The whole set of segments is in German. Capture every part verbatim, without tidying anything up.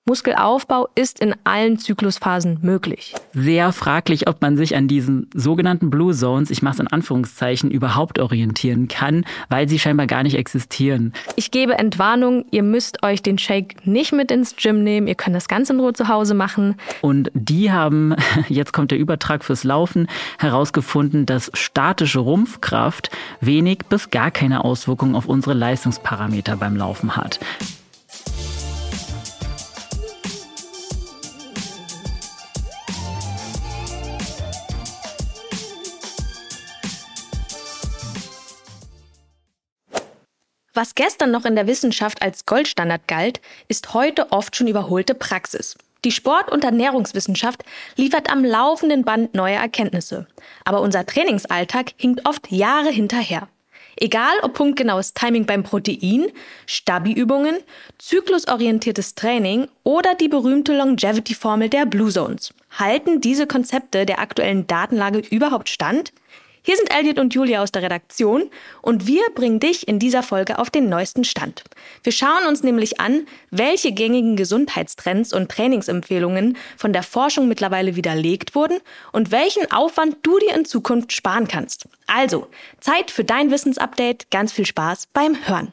Muskelaufbau ist in allen Zyklusphasen möglich. Sehr fraglich, ob man sich an diesen sogenannten Blue Zones, ich mache es in Anführungszeichen, überhaupt orientieren kann, weil sie scheinbar gar nicht existieren. Ich gebe Entwarnung, ihr müsst euch den Shake nicht mit ins Gym nehmen, ihr könnt das ganz in Ruhe zu Hause machen. Und die haben, jetzt kommt der Übertrag fürs Laufen, herausgefunden, dass statische Rumpfkraft wenig bis gar keine Auswirkungen auf unsere Leistungsparameter beim Laufen hat. Was gestern noch in der Wissenschaft als Goldstandard galt, ist heute oft schon überholte Praxis. Die Sport- und Ernährungswissenschaft liefert am laufenden Band neue Erkenntnisse. Aber unser Trainingsalltag hinkt oft Jahre hinterher. Egal ob punktgenaues Timing beim Protein, Stabi-Übungen, zyklusorientiertes Training oder die berühmte Longevity-Formel der Blue Zones. Halten diese Konzepte der aktuellen Datenlage überhaupt stand? Hier sind Elliot und Julia aus der Redaktion und wir bringen dich in dieser Folge auf den neuesten Stand. Wir schauen uns nämlich an, welche gängigen Gesundheitstrends und Trainingsempfehlungen von der Forschung mittlerweile widerlegt wurden und welchen Aufwand du dir in Zukunft sparen kannst. Also, Zeit für dein Wissensupdate. Ganz viel Spaß beim Hören.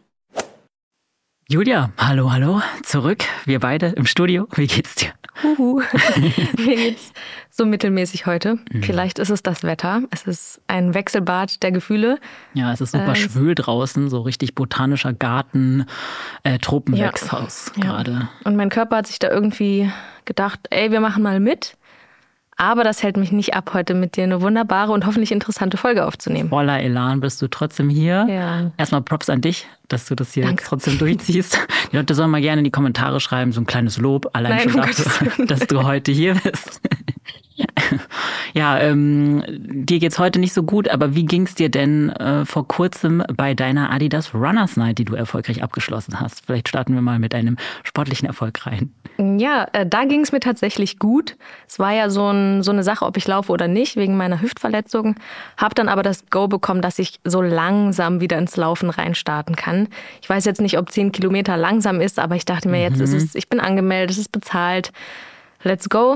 Julia, hallo, hallo, zurück. Wir beide im Studio. Wie geht's dir? Huhu. Mir geht's so mittelmäßig heute. Mhm. Vielleicht ist es das Wetter. Es ist ein Wechselbad der Gefühle. Ja, es ist super äh, schwül draußen, so richtig botanischer Garten, äh, Tropenwächshaus ja, gerade. Ja. Und mein Körper hat sich da irgendwie gedacht, ey, wir machen mal mit. Aber das hält mich nicht ab, heute mit dir eine wunderbare und hoffentlich interessante Folge aufzunehmen. Voller Elan bist du trotzdem hier. Ja. Erstmal Props an dich, dass du das hier Danke. trotzdem durchziehst. Die Leute sollen mal gerne in die Kommentare schreiben, so ein kleines Lob, allein Nein, schon dafür, dass du heute hier bist. Ja, ähm, dir geht's heute nicht so gut, aber wie ging's dir denn äh, vor kurzem bei deiner Adidas Runners Night, die du erfolgreich abgeschlossen hast? Vielleicht starten wir mal mit einem sportlichen Erfolg rein. Ja, äh, da ging's mir tatsächlich gut. Es war ja so, ein, so eine Sache, ob ich laufe oder nicht, wegen meiner Hüftverletzung. Hab dann aber das Go bekommen, dass ich so langsam wieder ins Laufen reinstarten kann. Ich weiß jetzt nicht, ob zehn Kilometer langsam ist, aber ich dachte mir, jetzt mhm. ist es, ich bin angemeldet, es ist bezahlt. Let's go.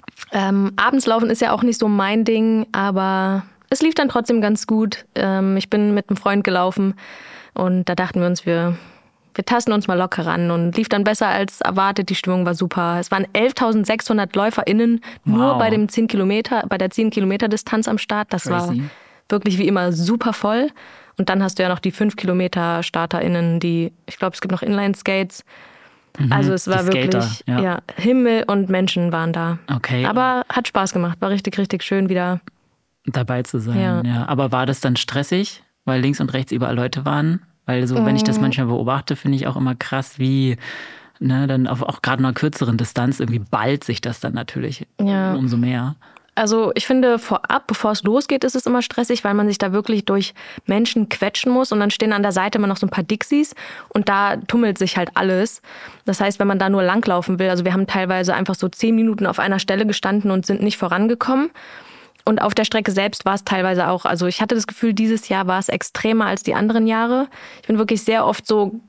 ähm, abends laufen ist ja auch nicht so mein Ding, aber es lief dann trotzdem ganz gut. Ähm, ich bin mit einem Freund gelaufen und da dachten wir uns, wir, wir tasten uns mal locker ran und lief dann besser als erwartet. Die Stimmung war super. Es waren elftausendsechshundert LäuferInnen nur wow. bei dem zehn Kilometer, bei der zehn Kilometer Distanz am Start. Das Crazy. War wirklich wie immer super voll. Und dann hast du ja noch die fünf Kilometer StarterInnen, die, ich glaube, es gibt noch Inline-Skates. Also es war wirklich, ja. ja, Himmel und Menschen waren da. Okay. Aber hat Spaß gemacht, war richtig, richtig schön wieder dabei zu sein. Ja. Ja. Aber war das dann stressig, weil links und rechts überall Leute waren? Weil so, wenn ich das manchmal beobachte, finde ich auch immer krass, wie ne, dann auf auch gerade einer kürzeren Distanz irgendwie ballt sich das dann natürlich ja. umso mehr. Also ich finde vorab, bevor es losgeht, ist es immer stressig, weil man sich da wirklich durch Menschen quetschen muss und dann stehen an der Seite immer noch so ein paar Dixies und da tummelt sich halt alles. Das heißt, wenn man da nur langlaufen will, also wir haben teilweise einfach so zehn Minuten auf einer Stelle gestanden und sind nicht vorangekommen. Und auf der Strecke selbst war es teilweise auch, also ich hatte das Gefühl, dieses Jahr war es extremer als die anderen Jahre. Ich bin wirklich sehr oft so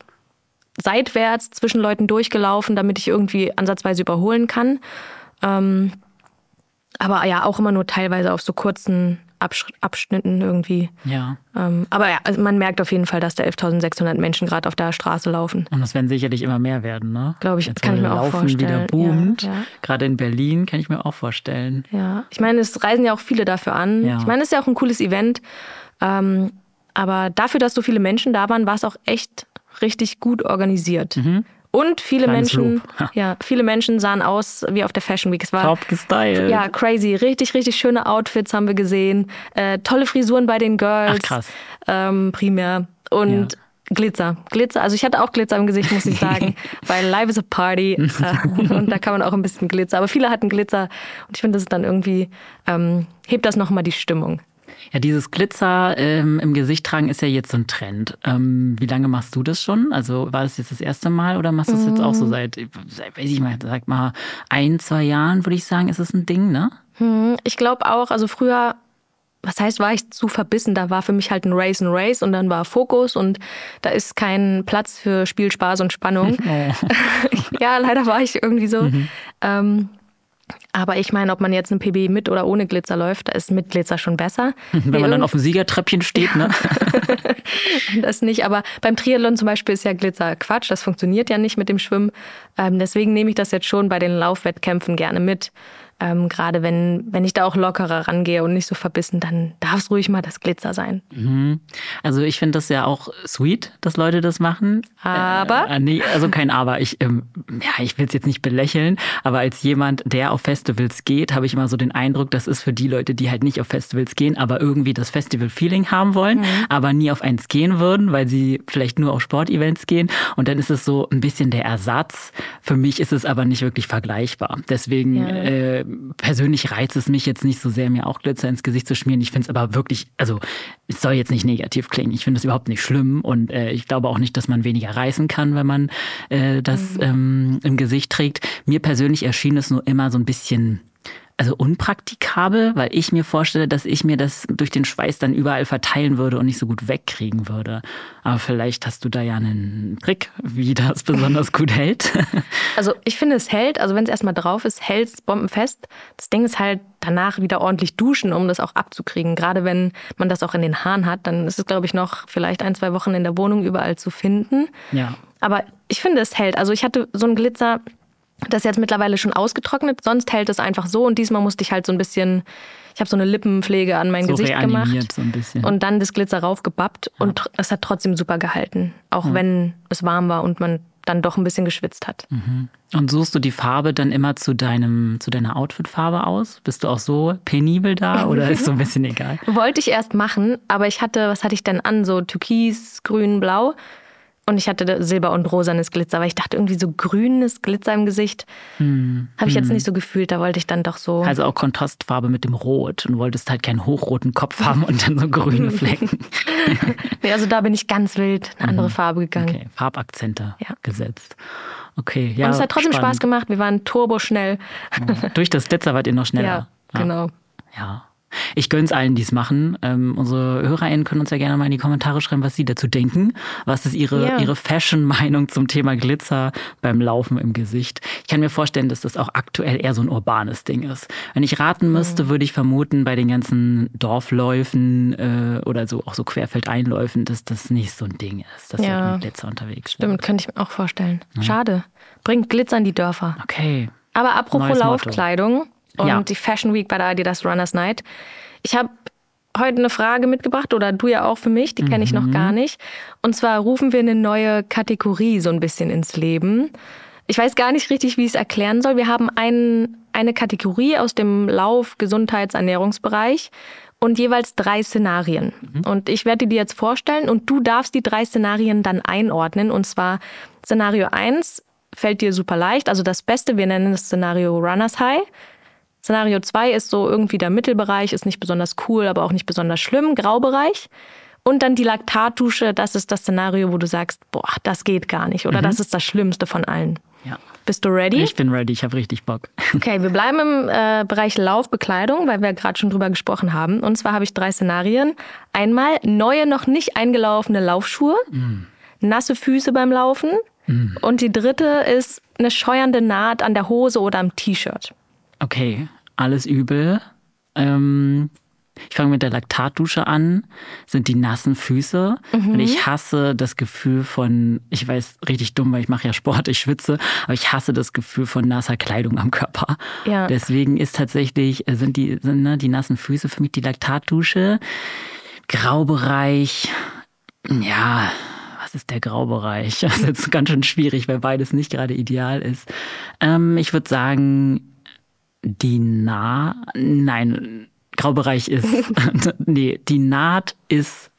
seitwärts zwischen Leuten durchgelaufen, damit ich irgendwie ansatzweise überholen kann. Ähm, Aber ja, auch immer nur teilweise auf so kurzen Absch- Abschnitten irgendwie. Ja. Ähm, aber ja, also man merkt auf jeden Fall, dass da elftausendsechshundert Menschen gerade auf der Straße laufen. Und das werden sicherlich immer mehr werden, ne? Glaube ich, Jetzt, kann ich mir auch Laufen vorstellen. wieder boomt. Ja, ja. Gerade in Berlin kann ich mir auch vorstellen. Ja, ich meine, es reisen ja auch viele dafür an. Ja. Ich meine, es ist ja auch ein cooles Event. Ähm, aber dafür, dass so viele Menschen da waren, war es auch echt richtig gut organisiert. Mhm. Und viele Kleines Menschen, ja, viele Menschen sahen aus wie auf der Fashion Week. Es war top gestylt. Ja, crazy. Richtig, richtig schöne Outfits haben wir gesehen. Äh, tolle Frisuren bei den Girls. Ach, krass. Ähm, primär. Und ja. Glitzer. Glitzer. Also ich hatte auch Glitzer im Gesicht, muss ich sagen. Weil live is a party. äh, und da kann man auch ein bisschen Glitzer. Aber viele hatten Glitzer. Und ich finde, das ist dann irgendwie, ähm, hebt das nochmal die Stimmung. Ja, dieses Glitzer ähm, im Gesicht tragen ist ja jetzt so ein Trend. Ähm, wie lange machst du das schon? Also war das jetzt das erste Mal oder machst du es jetzt auch so seit, seit, weiß ich mal, sag mal, ein, zwei Jahren, würde ich sagen, ist es ein Ding, ne? Ich glaube auch, also früher was heißt, war ich zu verbissen? Da war für mich halt ein Race ein Race und dann war Fokus und da ist kein Platz für Spiel, Spaß und Spannung. Oh. Ja, leider war ich irgendwie so. Mhm. Ähm, aber ich meine, ob man jetzt eine P B mit oder ohne Glitzer läuft, da ist mit Glitzer schon besser. Wenn nee, man dann auf dem Siegertreppchen steht, ne? Das nicht, aber beim Triathlon zum Beispiel ist ja Glitzer Quatsch, das funktioniert ja nicht mit dem Schwimmen. Ähm, deswegen nehme ich das jetzt schon bei den Laufwettkämpfen gerne mit. Ähm, gerade wenn, wenn ich da auch lockerer rangehe und nicht so verbissen, dann darf es ruhig mal das Glitzer sein. Mhm. Also ich finde das ja auch sweet, dass Leute das machen. Aber? Äh, nee, also kein Aber. Ich, ähm, ja, ich will es jetzt nicht belächeln, aber als jemand, der auf Festivals geht, habe ich immer so den Eindruck, das ist für die Leute, die halt nicht auf Festivals gehen, aber irgendwie das Festival-Feeling haben wollen, mhm. aber nie auf eins gehen würden, weil sie vielleicht nur auf Sportevents gehen. Und dann ist es so ein bisschen der Ersatz. Für mich ist es aber nicht wirklich vergleichbar. Deswegen ja. äh, persönlich reizt es mich jetzt nicht so sehr, mir auch Glitzer ins Gesicht zu schmieren. Ich finde es aber wirklich, also es soll jetzt nicht negativ klingen. Ich finde es überhaupt nicht schlimm und äh, ich glaube auch nicht, dass man weniger reißen kann, wenn man äh, das mhm. ähm, im Gesicht trägt. Mir persönlich erschien es nur immer so ein bisschen also unpraktikabel, weil ich mir vorstelle, dass ich mir das durch den Schweiß dann überall verteilen würde und nicht so gut wegkriegen würde. Aber vielleicht hast du da ja einen Trick, wie das besonders gut hält. Also ich finde, es hält, also wenn es erstmal drauf ist, hält es bombenfest. Das Ding ist halt danach wieder ordentlich duschen, um das auch abzukriegen. Gerade wenn man das auch in den Haaren hat, dann ist es, glaube ich, noch vielleicht ein, zwei Wochen in der Wohnung überall zu finden. Ja. Aber ich finde, es hält. Also ich hatte so einen Glitzer, das ist jetzt mittlerweile schon ausgetrocknet, sonst hält es einfach so und diesmal musste ich halt so ein bisschen, ich habe so eine Lippenpflege an mein so Gesicht gemacht so ein bisschen. Und dann das Glitzer raufgebappt ja. und es hat trotzdem super gehalten, auch ja. wenn es warm war und man dann doch ein bisschen geschwitzt hat. Mhm. Und suchst du die Farbe dann immer zu deinem zu deiner Outfit-Farbe aus? Bist du auch so penibel da oder ist so ein bisschen egal? Wollte ich erst machen, aber ich hatte, was hatte ich denn an, so Türkis, Grün, Blau. Und ich hatte Silber- und rosanes Glitzer, weil ich dachte, irgendwie so grünes Glitzer im Gesicht hm. habe ich jetzt nicht so gefühlt. Da wollte ich dann doch so... Also auch Kontrastfarbe mit dem Rot und wolltest halt keinen hochroten Kopf haben und dann so grüne Flecken. Nee, also da bin ich ganz wild eine andere Farbe gegangen. Okay, Farbakzente ja. gesetzt. Okay, ja. Und es hat trotzdem spannend. Spaß gemacht. Wir waren turboschnell. Ja. Durch das Glitzer wart ihr noch schneller. Ja, ja. genau. Ja. Ich gönn's allen, die es machen. Ähm, unsere HörerInnen können uns ja gerne mal in die Kommentare schreiben, was sie dazu denken. Was ist ihre, yeah. ihre Fashion-Meinung zum Thema Glitzer beim Laufen im Gesicht? Ich kann mir vorstellen, dass das auch aktuell eher so ein urbanes Ding ist. Wenn ich raten müsste, mhm. würde ich vermuten, bei den ganzen Dorfläufen äh, oder so auch so Querfeldeinläufen, dass das nicht so ein Ding ist, dass ja. wir mit Glitzer unterwegs sind. Stimmt, könnte ich mir auch vorstellen. Ja. Schade. Bringt Glitzer in die Dörfer. Okay. Aber apropos Neues Laufkleidung... Motto. Und ja. die Fashion Week bei der Adidas Runners Night. Ich habe heute eine Frage mitgebracht, oder du ja auch für mich, die kenne ich noch gar nicht. Und zwar rufen wir eine neue Kategorie so ein bisschen ins Leben. Ich weiß gar nicht richtig, wie ich es erklären soll. Wir haben ein, eine Kategorie aus dem Lauf-, Gesundheits-, Ernährungsbereich und jeweils drei Szenarien. Mhm. Und ich werde dir die jetzt vorstellen und du darfst die drei Szenarien dann einordnen. Und zwar Szenario eins fällt dir super leicht, also das Beste, wir nennen das Szenario Runners High. Szenario zwei ist so irgendwie der Mittelbereich, ist nicht besonders cool, aber auch nicht besonders schlimm, Graubereich. Und dann die Laktatdusche, das ist das Szenario, wo du sagst, boah, das geht gar nicht oder mhm. das ist das Schlimmste von allen. Ja. Bist du ready? Ich bin ready, ich habe richtig Bock. Okay, wir bleiben im äh, Bereich Laufbekleidung, weil wir gerade schon drüber gesprochen haben. Und zwar habe ich drei Szenarien. Einmal neue, noch nicht eingelaufene Laufschuhe, mm. nasse Füße beim Laufen mm. und die dritte ist eine scheuernde Naht an der Hose oder am T-Shirt. Okay, alles übel. Ähm, ich fange mit der Laktatdusche an. Sind die nassen Füße. Mhm. Und ich hasse das Gefühl von, ich weiß, richtig dumm, weil ich mache ja Sport, ich schwitze, aber ich hasse das Gefühl von nasser Kleidung am Körper. Ja. Deswegen ist tatsächlich, sind die, sind, ne, die nassen Füße für mich die Laktatdusche. Graubereich, ja... Was ist der Graubereich? Das ist jetzt ganz schön schwierig, weil beides nicht gerade ideal ist. Ähm, ich würde sagen, die Naht, nein, Graubereich ist, nee, die Naht ist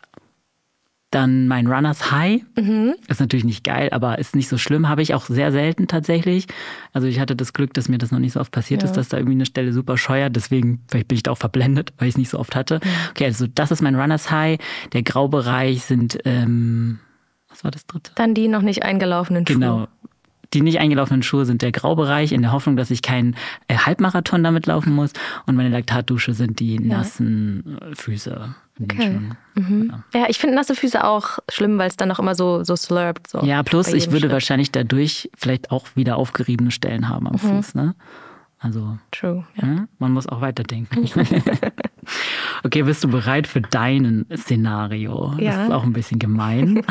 dann mein Runners High. Mhm. Ist natürlich nicht geil, aber ist nicht so schlimm. Habe ich auch sehr selten tatsächlich. Also ich hatte das Glück, dass mir das noch nicht so oft passiert ja. ist, dass da irgendwie eine Stelle super scheuert. Deswegen, vielleicht bin ich da auch verblendet, weil ich es nicht so oft hatte. Ja. Okay, also das ist mein Runners High. Der Graubereich sind, ähm, was war das dritte? Dann die noch nicht eingelaufenen Schuhe. Genau. Die nicht eingelaufenen Schuhe sind der Graubereich, in der Hoffnung, dass ich keinen äh, Halbmarathon damit laufen muss. Und meine Laktatdusche sind die nassen ja. Füße. Okay. Mhm. Ja. ja, ich finde nasse Füße auch schlimm, weil es dann auch immer so, so slurpt. So ja, plus ich würde Schritt. wahrscheinlich dadurch vielleicht auch wieder aufgeriebene Stellen haben am mhm. Fuß. Ne? Also, True. Ja. Ja, man muss auch weiterdenken. Okay, bist du bereit für dein Szenario? Ja. Das ist auch ein bisschen gemein.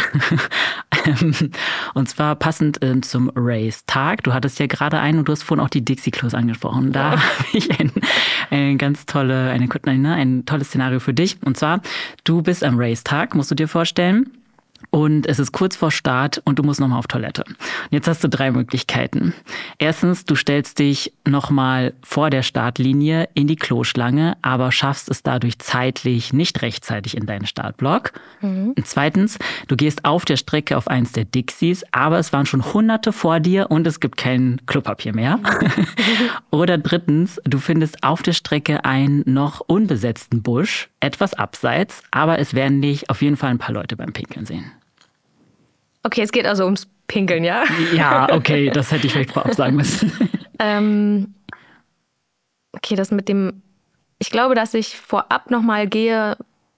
Und zwar passend ähm, zum Race-Tag. Du hattest ja gerade einen und du hast vorhin auch die Dixie-Klos angesprochen. Da ja. habe ich ein, ein ganz tolle, eine, eine, ein tolles Szenario für dich. Und zwar, du bist am Race-Tag, musst du dir vorstellen. Und es ist kurz vor Start und du musst nochmal auf Toilette. Und jetzt hast du drei Möglichkeiten. Erstens, du stellst dich nochmal vor der Startlinie in die Kloschlange, aber schaffst es dadurch zeitlich nicht rechtzeitig in deinen Startblock. Mhm. Und zweitens, du gehst auf der Strecke auf eins der Dixies, aber es waren schon Hunderte vor dir und es gibt kein Klopapier mehr. Oder drittens, du findest auf der Strecke einen noch unbesetzten Busch, etwas abseits, aber es werden dich auf jeden Fall ein paar Leute beim Pinkeln sehen. Okay, es geht also ums Pinkeln, ja? Ja, okay, das hätte ich vielleicht vorab sagen müssen. ähm, okay, das mit dem... Ich glaube, dass ich vorab nochmal gehe,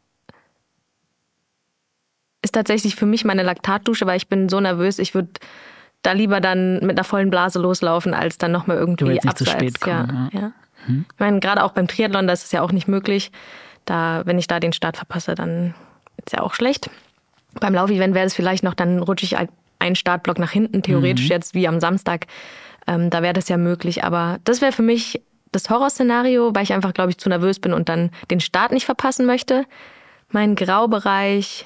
ist tatsächlich für mich meine Laktatdusche, weil ich bin so nervös, ich würde da lieber dann mit einer vollen Blase loslaufen, als dann nochmal irgendwie du willst nicht abseits. Zu spät kommen, ja, ja. Hm. Ich meine, gerade auch beim Triathlon, das ist ja auch nicht möglich. Da, wenn ich da den Start verpasse, dann ist ja auch schlecht. Beim Lauf-Event wäre es vielleicht noch, dann rutsche ich einen Startblock nach hinten, theoretisch mhm. jetzt wie am Samstag. Ähm, da wäre das ja möglich. Aber das wäre für mich das Horrorszenario, weil ich einfach, glaube ich, zu nervös bin und dann den Start nicht verpassen möchte. Mein Graubereich,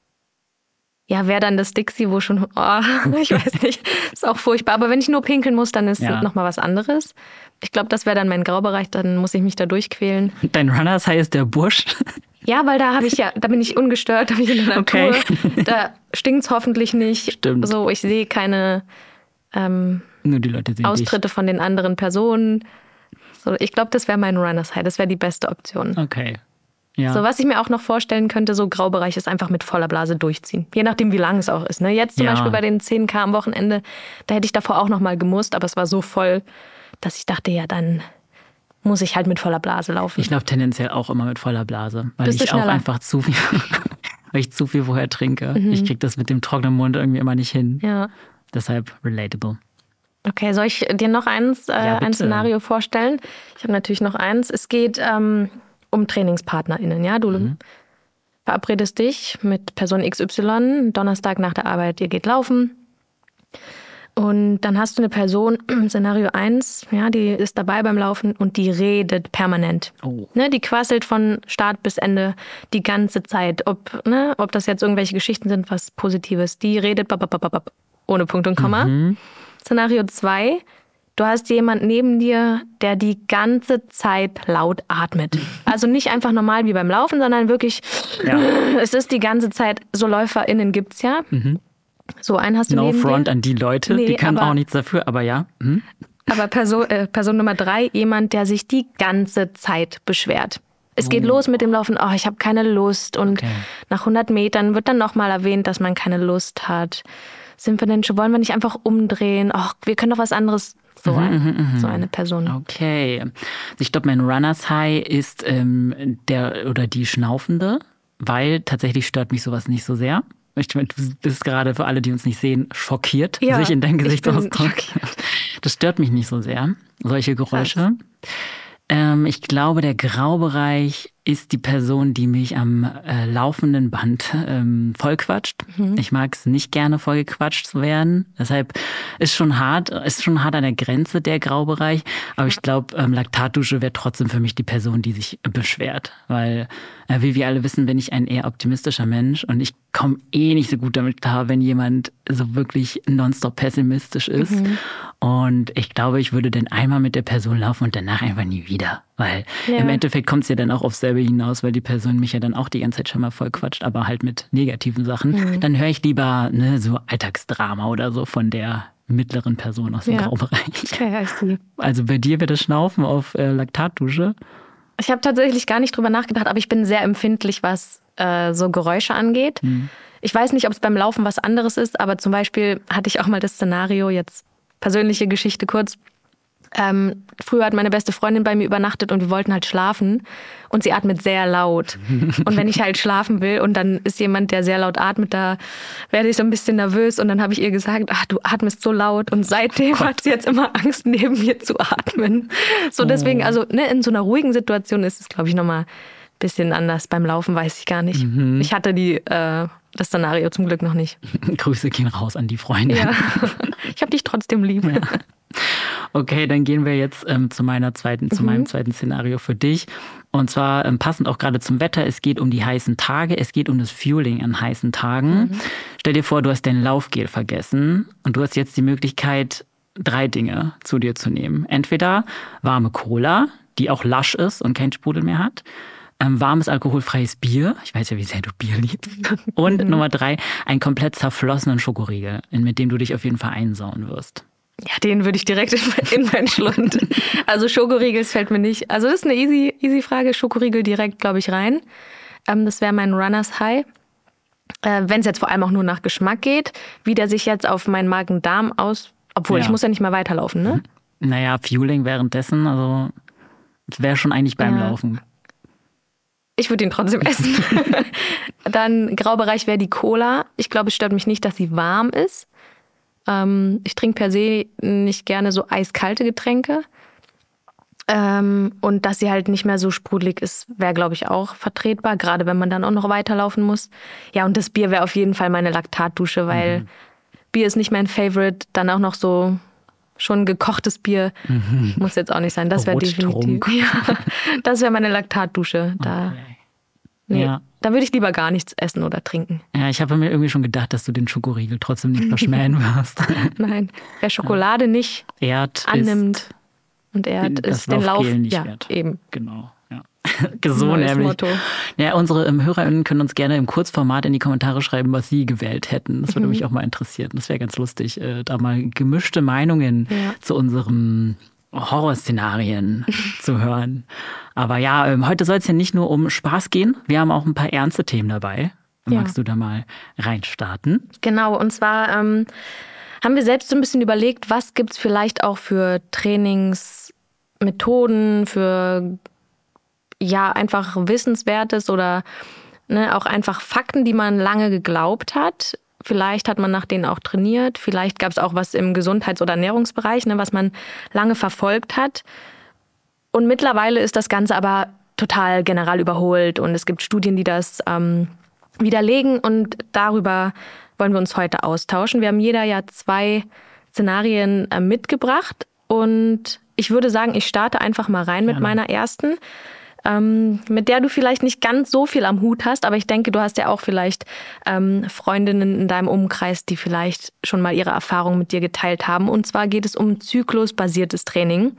ja, wäre dann das Dixie, wo schon, oh, ich weiß nicht, ist auch furchtbar. Aber wenn ich nur pinkeln muss, dann ist ja. nochmal was anderes. Ich glaube, das wäre dann mein Graubereich, dann muss ich mich da durchquälen. Dein Runners High ist der Busch? Ja, weil da habe ich ja, da bin ich ungestört, da bin ich in der Natur. Okay. Da stinkt's hoffentlich nicht. Stimmt. So, ich sehe keine ähm, Nur die Leute sehen Austritte dich. von den anderen Personen. So, ich glaube, das wäre mein Runners High. Das wäre die beste Option. Okay. Ja. So, was ich mir auch noch vorstellen könnte, so Graubereich ist einfach mit voller Blase durchziehen. Je nachdem, wie lang es auch ist. Ne? Jetzt zum ja. Beispiel bei den zehn Kilometer am Wochenende, da hätte ich davor auch noch mal gemusst, aber es war so voll, dass ich dachte, ja, dann muss ich halt mit voller Blase laufen. Ich laufe tendenziell auch immer mit voller Blase, weil Bist ich auch einfach zu viel, weil ich zu viel vorher trinke. Mhm. Ich kriege das mit dem trockenen Mund irgendwie immer nicht hin. Ja. Deshalb relatable. Okay, soll ich dir noch eins, äh, ja, ein Szenario vorstellen? Ich habe natürlich noch eins. Es geht ähm, um TrainingspartnerInnen. Ja? Du mhm. verabredest dich mit Person X Y, Donnerstag nach der Arbeit, ihr geht laufen. Und dann hast du eine Person, Szenario eins, ja, die ist dabei beim Laufen und die redet permanent. Oh. Ne, die quasselt von Start bis Ende die ganze Zeit. Ob, ne, ob das jetzt irgendwelche Geschichten sind, was Positives. Die redet babababab, ohne Punkt und Komma. Mhm. Szenario zwei, du hast jemand neben dir, der die ganze Zeit laut atmet. Also nicht einfach normal wie beim Laufen, sondern wirklich, ja. Es ist die ganze Zeit, so LäuferInnen gibt's ja. Mhm. So einen hast du no neben front dir. An die Leute, nee, die können aber auch nichts dafür, aber ja. Hm. Aber Person, äh, Person Nummer drei, jemand, der sich die ganze Zeit beschwert. Es geht oh. los mit dem Laufen, oh, ich habe keine Lust. Und okay. nach hundert Metern wird dann nochmal erwähnt, dass man keine Lust hat. Sind wir denn schon, wollen wir nicht einfach umdrehen? Ach, wir können doch was anderes. So, mhm, ein, mhm, so eine Person. Okay. Also ich glaube, mein Runners High ist ähm, der oder die Schnaufende, weil tatsächlich stört mich sowas nicht so sehr. Ich meine, du bist gerade für alle, die uns nicht sehen, schockiert, ja, sich in deinem Gesichtsausdruck. Das stört mich nicht so sehr, solche Geräusche. Ähm, ich glaube, der Graubereich ist die Person, die mich am äh, laufenden Band ähm, vollquatscht. Mhm. Ich mag es nicht gerne, vollgequatscht zu werden. Deshalb ist schon hart, ist schon hart an der Grenze der Graubereich. Aber ich glaube, ähm, Laktatdusche wäre trotzdem für mich die Person, die sich beschwert. Weil, äh, wie wir alle wissen, bin ich ein eher optimistischer Mensch. Und ich komme eh nicht so gut damit klar, wenn jemand so wirklich nonstop pessimistisch ist. Mhm. Und ich glaube, ich würde dann einmal mit der Person laufen und danach einfach nie wieder. Weil ja. im Endeffekt kommt es ja dann auch aufs selbe hinaus, weil die Person mich ja dann auch die ganze Zeit schon mal voll quatscht, aber halt mit negativen Sachen. Mhm. Dann höre ich lieber ne, so Alltagsdrama oder so von der mittleren Person aus dem ja. Graubereich. Ja, ich sehe. Also bei dir wird das Schnaufen auf äh, Laktatdusche? Ich habe tatsächlich gar nicht drüber nachgedacht, aber ich bin sehr empfindlich, was äh, so Geräusche angeht. Mhm. Ich weiß nicht, ob es beim Laufen was anderes ist, aber zum Beispiel hatte ich auch mal das Szenario, jetzt persönliche Geschichte kurz. Ähm, früher hat meine beste Freundin bei mir übernachtet und wir wollten halt schlafen und sie atmet sehr laut. Und wenn ich halt schlafen will und dann ist jemand, der sehr laut atmet, da werde ich so ein bisschen nervös und dann habe ich ihr gesagt, ach, du atmest so laut und seitdem oh hat sie jetzt immer Angst, neben mir zu atmen. So deswegen, also ne, in so einer ruhigen Situation ist es, glaube ich, nochmal ein bisschen anders. Beim Laufen weiß ich gar nicht. Mhm. Ich hatte die, äh, das Szenario zum Glück noch nicht. Grüße gehen raus an die Freundin. Ja. Ich habe dich trotzdem lieb. Ja. Okay, dann gehen wir jetzt ähm, zu meiner zweiten, zu mhm. meinem zweiten Szenario für dich. Und zwar ähm, passend auch gerade zum Wetter. Es geht um die heißen Tage. Es geht um das Fueling an heißen Tagen. Mhm. Stell dir vor, du hast dein Laufgel vergessen und du hast jetzt die Möglichkeit, drei Dinge zu dir zu nehmen. Entweder warme Cola, die auch lasch ist und kein Sprudel mehr hat. Ähm, warmes, alkoholfreies Bier. Ich weiß ja, wie sehr du Bier liebst. Und Nummer drei, einen komplett zerflossenen Schokoriegel, mit dem du dich auf jeden Fall einsauen wirst. Ja, den würde ich direkt in meinen Schlund. Also Schokoriegel fällt mir nicht. Also das ist eine easy, easy Frage. Schokoriegel direkt, glaube ich, rein. Ähm, das wäre mein Runners High. Äh, wenn es jetzt vor allem auch nur nach Geschmack geht, wie der sich jetzt auf meinen Magen-Darm aus... Obwohl, ja. ich muss ja nicht mal weiterlaufen, ne? Naja, Fueling währenddessen, also es wäre schon eigentlich beim ja. Laufen. Ich würde ihn trotzdem essen. Dann Graubereich wäre die Cola. Ich glaube, es stört mich nicht, dass sie warm ist. Ähm, ich trinke per se nicht gerne so eiskalte Getränke. Ähm, und dass sie halt nicht mehr so sprudelig ist, wäre, glaube ich, auch vertretbar. Gerade wenn man dann auch noch weiterlaufen muss. Ja, und das Bier wäre auf jeden Fall meine Laktatdusche, weil mhm. Bier ist nicht mein Favorite. Dann auch noch so schon gekochtes Bier. Mhm. Muss jetzt auch nicht sein. Das wäre definitiv. Ja, das wäre meine Laktatdusche. Da, okay. nee, ja. da würde ich lieber gar nichts essen oder trinken. Ja, ich habe mir irgendwie schon gedacht, dass du den Schokoriegel trotzdem nicht verschmähen wirst. Nein, wer Schokolade ja. nicht Erd annimmt ist und Erd ist den Lauf nicht ja, wert. Eben. Genau. Ja. So nämlich. Motto. Ja, unsere ähm, HörerInnen können uns gerne im Kurzformat in die Kommentare schreiben, was sie gewählt hätten. Das würde mhm. mich auch mal interessieren. Das wäre ganz lustig, äh, da mal gemischte Meinungen ja. zu unseren Horrorszenarien zu hören. Aber ja, ähm, heute soll es ja nicht nur um Spaß gehen. Wir haben auch ein paar ernste Themen dabei. Magst ja. du da mal reinstarten? Genau, und zwar ähm, haben wir selbst so ein bisschen überlegt, was gibt es vielleicht auch für Trainingsmethoden, für ja, einfach Wissenswertes oder ne, auch einfach Fakten, die man lange geglaubt hat. Vielleicht hat man nach denen auch trainiert. Vielleicht gab es auch was im Gesundheits- oder Ernährungsbereich, ne, was man lange verfolgt hat. Und mittlerweile ist das Ganze aber total general überholt. Und es gibt Studien, die das ähm, widerlegen. Und darüber wollen wir uns heute austauschen. Wir haben jeder ja zwei Szenarien äh, mitgebracht. Und ich würde sagen, ich starte einfach mal rein mit ja, meiner ersten. Ähm, mit der du vielleicht nicht ganz so viel am Hut hast, aber ich denke, du hast ja auch vielleicht ähm, Freundinnen in deinem Umkreis, die vielleicht schon mal ihre Erfahrungen mit dir geteilt haben. Und zwar geht es um zyklusbasiertes Training.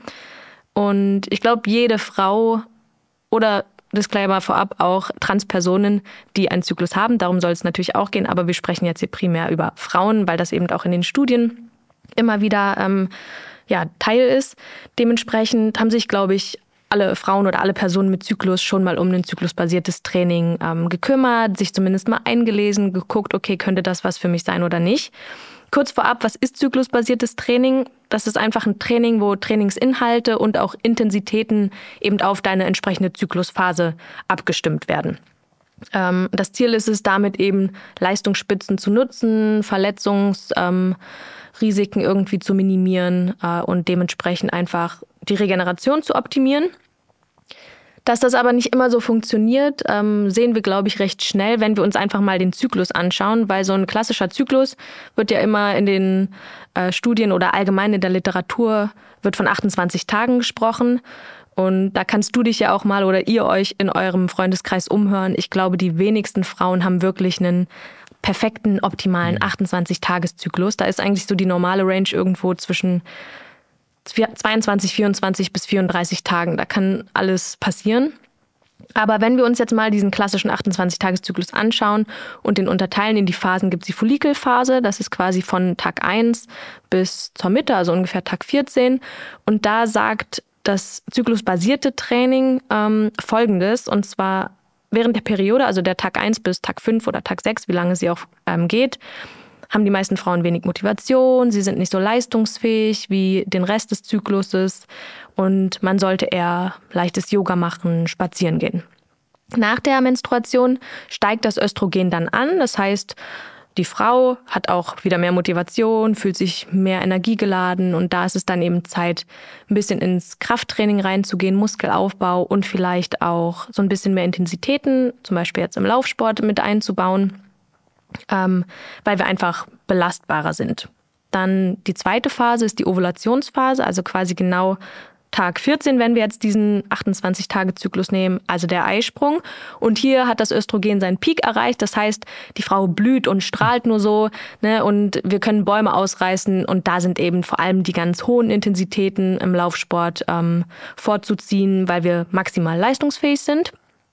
Und ich glaube, jede Frau oder Disclaimer vorab auch Transpersonen, die einen Zyklus haben, darum soll es natürlich auch gehen, aber wir sprechen jetzt hier primär über Frauen, weil das eben auch in den Studien immer wieder ähm, ja, Teil ist. Dementsprechend haben sich, glaube ich, alle Frauen oder alle Personen mit Zyklus schon mal um ein zyklusbasiertes Training ähm, gekümmert, sich zumindest mal eingelesen, geguckt, okay, könnte das was für mich sein oder nicht. Kurz vorab, was ist zyklusbasiertes Training? Das ist einfach ein Training, wo Trainingsinhalte und auch Intensitäten eben auf deine entsprechende Zyklusphase abgestimmt werden. Ähm, das Ziel ist es, damit eben Leistungsspitzen zu nutzen, Verletzungsrisiken ähm, irgendwie zu minimieren äh, und dementsprechend einfach die Regeneration zu optimieren. Dass das aber nicht immer so funktioniert, ähm, sehen wir, glaube ich, recht schnell, wenn wir uns einfach mal den Zyklus anschauen, weil so ein klassischer Zyklus wird ja immer in den äh, Studien oder allgemein in der Literatur wird von achtundzwanzig Tagen gesprochen. Und da kannst du dich ja auch mal oder ihr euch in eurem Freundeskreis umhören. Ich glaube, die wenigsten Frauen haben wirklich einen perfekten, optimalen achtundzwanzig-Tages-Zyklus. Da ist eigentlich so die normale Range irgendwo zwischen zweiundzwanzig, vierundzwanzig bis vierunddreißig Tagen. Da kann alles passieren. Aber wenn wir uns jetzt mal diesen klassischen achtundzwanzig-Tages-Zyklus anschauen und den unterteilen in die Phasen, gibt es die Follikelphase. Das ist quasi von Tag eins bis zur Mitte, also ungefähr Tag vierzehn. Und da sagt das zyklusbasierte Training ähm, Folgendes, und zwar während der Periode, also der Tag eins bis Tag fünf oder Tag sechs, wie lange sie auch ähm, geht, haben die meisten Frauen wenig Motivation, sie sind nicht so leistungsfähig wie den Rest des Zykluses und man sollte eher leichtes Yoga machen, spazieren gehen. Nach der Menstruation steigt das Östrogen dann an, das heißt, die Frau hat auch wieder mehr Motivation, fühlt sich mehr energiegeladen und da ist es dann eben Zeit, ein bisschen ins Krafttraining reinzugehen, Muskelaufbau und vielleicht auch so ein bisschen mehr Intensitäten, zum Beispiel jetzt im Laufsport mit einzubauen, ähm, weil wir einfach belastbarer sind. Dann die zweite Phase ist die Ovulationsphase, also quasi genau Tag vierzehn, wenn wir jetzt diesen achtundzwanzig-Tage-Zyklus nehmen, also der Eisprung. Und hier hat das Östrogen seinen Peak erreicht. Das heißt, die Frau blüht und strahlt nur so, ne, und wir können Bäume ausreißen. Und da sind eben vor allem die ganz hohen Intensitäten im Laufsport ähm, vorzuziehen, weil wir maximal leistungsfähig sind.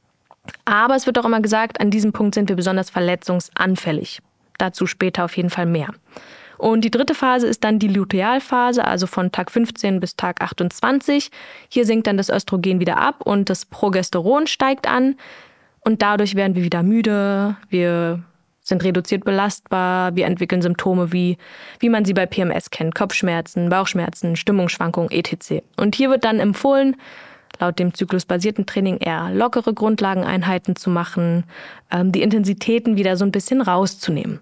Aber es wird auch immer gesagt, an diesem Punkt sind wir besonders verletzungsanfällig. Dazu später auf jeden Fall mehr. Und die dritte Phase ist dann die Lutealphase, also von Tag fünfzehn bis Tag achtundzwanzig. Hier sinkt dann das Östrogen wieder ab und das Progesteron steigt an. Und dadurch werden wir wieder müde, wir sind reduziert belastbar, wir entwickeln Symptome wie, wie man sie bei P M S kennt, Kopfschmerzen, Bauchschmerzen, Stimmungsschwankungen et cetera. Und hier wird dann empfohlen, laut dem zyklusbasierten Training eher lockere Grundlageneinheiten zu machen, ähm, die Intensitäten wieder so ein bisschen rauszunehmen.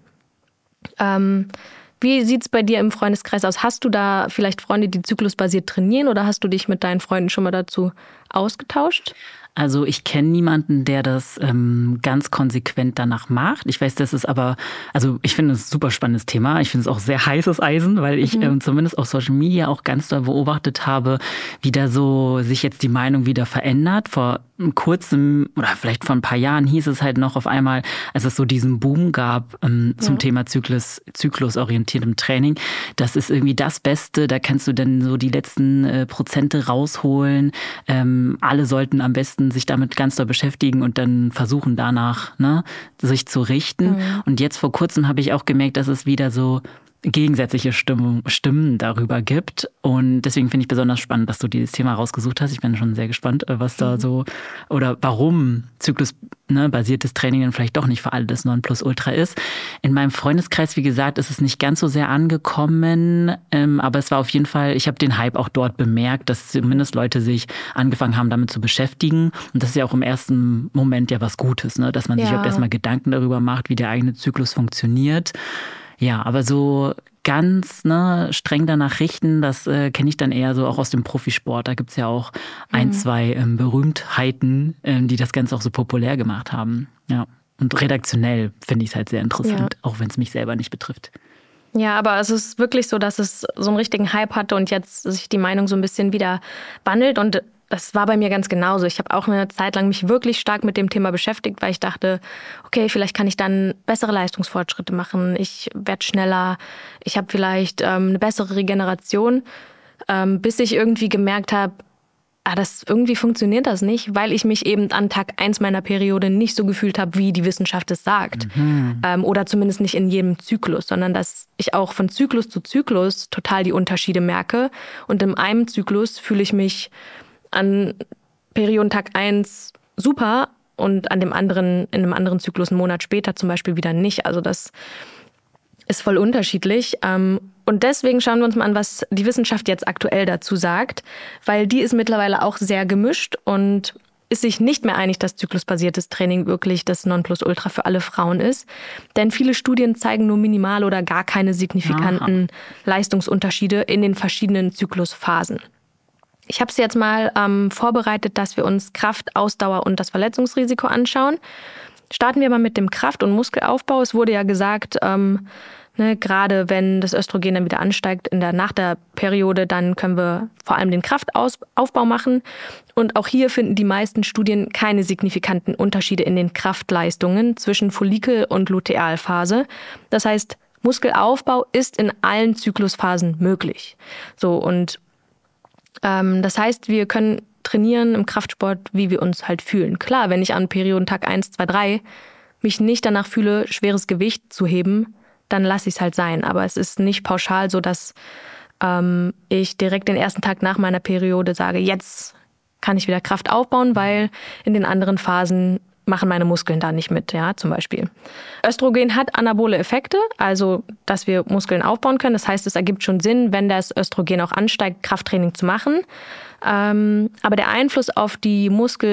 Ähm, Wie sieht es bei dir im Freundeskreis aus? Hast du da vielleicht Freunde, die zyklusbasiert trainieren oder hast du dich mit deinen Freunden schon mal dazu ausgetauscht? Also ich kenne niemanden, der das ähm, ganz konsequent danach macht. Ich weiß, das ist aber, also ich finde es ein super spannendes Thema. Ich finde es auch sehr heißes Eisen, weil ich mhm. ähm, zumindest auf Social Media auch ganz doll beobachtet habe, wie da so sich jetzt die Meinung wieder verändert. Vor kurzem oder vielleicht vor ein paar Jahren hieß es halt noch auf einmal, als es so diesen Boom gab ähm, zum ja. Thema Zyklus, zyklusorientiertem Training. Das ist irgendwie das Beste. Da kannst du dann so die letzten äh, Prozente rausholen. Ähm, alle sollten am besten sich damit ganz doll beschäftigen und dann versuchen danach, ne, sich zu richten. Mhm. Und jetzt vor kurzem habe ich auch gemerkt, dass es wieder so gegensätzliche Stimmen, Stimmen darüber gibt. Und deswegen finde ich besonders spannend, dass du dieses Thema rausgesucht hast. Ich bin schon sehr gespannt, was da so oder warum zyklusbasiertes ne, Training dann vielleicht doch nicht für alle das Nonplusultra ist. In meinem Freundeskreis, wie gesagt, ist es nicht ganz so sehr angekommen. Ähm, aber es war auf jeden Fall, ich habe den Hype auch dort bemerkt, dass zumindest Leute sich angefangen haben, damit zu beschäftigen. Und das ist ja auch im ersten Moment ja was Gutes, ne? Dass man ja. sich auch erstmal Gedanken darüber macht, wie der eigene Zyklus funktioniert. Ja, aber so ganz ne, streng danach richten, das äh, kenne ich dann eher so auch aus dem Profisport. Da gibt's ja auch ein, mhm. zwei ähm, Berühmtheiten, ähm, die das Ganze auch so populär gemacht haben. Ja. Und redaktionell finde ich es halt sehr interessant, ja. auch wenn es mich selber nicht betrifft. Ja, aber es ist wirklich so, dass es so einen richtigen Hype hatte und jetzt sich die Meinung so ein bisschen wieder wandelt. Und das war bei mir ganz genauso. Ich habe auch eine Zeit lang mich wirklich stark mit dem Thema beschäftigt, weil ich dachte, okay, vielleicht kann ich dann bessere Leistungsfortschritte machen. Ich werde schneller, ich habe vielleicht ähm, eine bessere Regeneration, ähm, bis ich irgendwie gemerkt habe, ah, das irgendwie funktioniert das nicht, weil ich mich eben an Tag eins meiner Periode nicht so gefühlt habe, wie die Wissenschaft es sagt. Mhm. Ähm, oder zumindest nicht in jedem Zyklus, sondern dass ich auch von Zyklus zu Zyklus total die Unterschiede merke. Und in einem Zyklus fühle ich mich an Periodentag eins super und an dem anderen, in einem anderen Zyklus einen Monat später zum Beispiel wieder nicht. Also das ist voll unterschiedlich. Und deswegen schauen wir uns mal an, was die Wissenschaft jetzt aktuell dazu sagt, weil die ist mittlerweile auch sehr gemischt und ist sich nicht mehr einig, dass zyklusbasiertes Training wirklich das Nonplusultra für alle Frauen ist. Denn viele Studien zeigen nur minimal oder gar keine signifikanten Aha. Leistungsunterschiede in den verschiedenen Zyklusphasen. Ich habe es jetzt mal ähm, vorbereitet, dass wir uns Kraft, Ausdauer und das Verletzungsrisiko anschauen. Starten wir mal mit dem Kraft- und Muskelaufbau. Es wurde ja gesagt, ähm, ne, gerade wenn das Östrogen dann wieder ansteigt in der, nach der Periode, dann können wir vor allem den Kraftaufbau machen. Und auch hier finden die meisten Studien keine signifikanten Unterschiede in den Kraftleistungen zwischen Follikel- und Lutealphase. Das heißt, Muskelaufbau ist in allen Zyklusphasen möglich. So, und ähm, das heißt, wir können trainieren im Kraftsport, wie wir uns halt fühlen. Klar, wenn ich an Periodentag eins, zwei, drei mich nicht danach fühle, schweres Gewicht zu heben, dann lasse ich es halt sein. Aber es ist nicht pauschal so, dass ähm, ich direkt den ersten Tag nach meiner Periode sage, jetzt kann ich wieder Kraft aufbauen, weil in den anderen Phasen machen meine Muskeln da nicht mit, ja, zum Beispiel. Östrogen hat anabole Effekte, also dass wir Muskeln aufbauen können. Das heißt, es ergibt schon Sinn, wenn das Östrogen auch ansteigt, Krafttraining zu machen. Ähm, aber der Einfluss auf die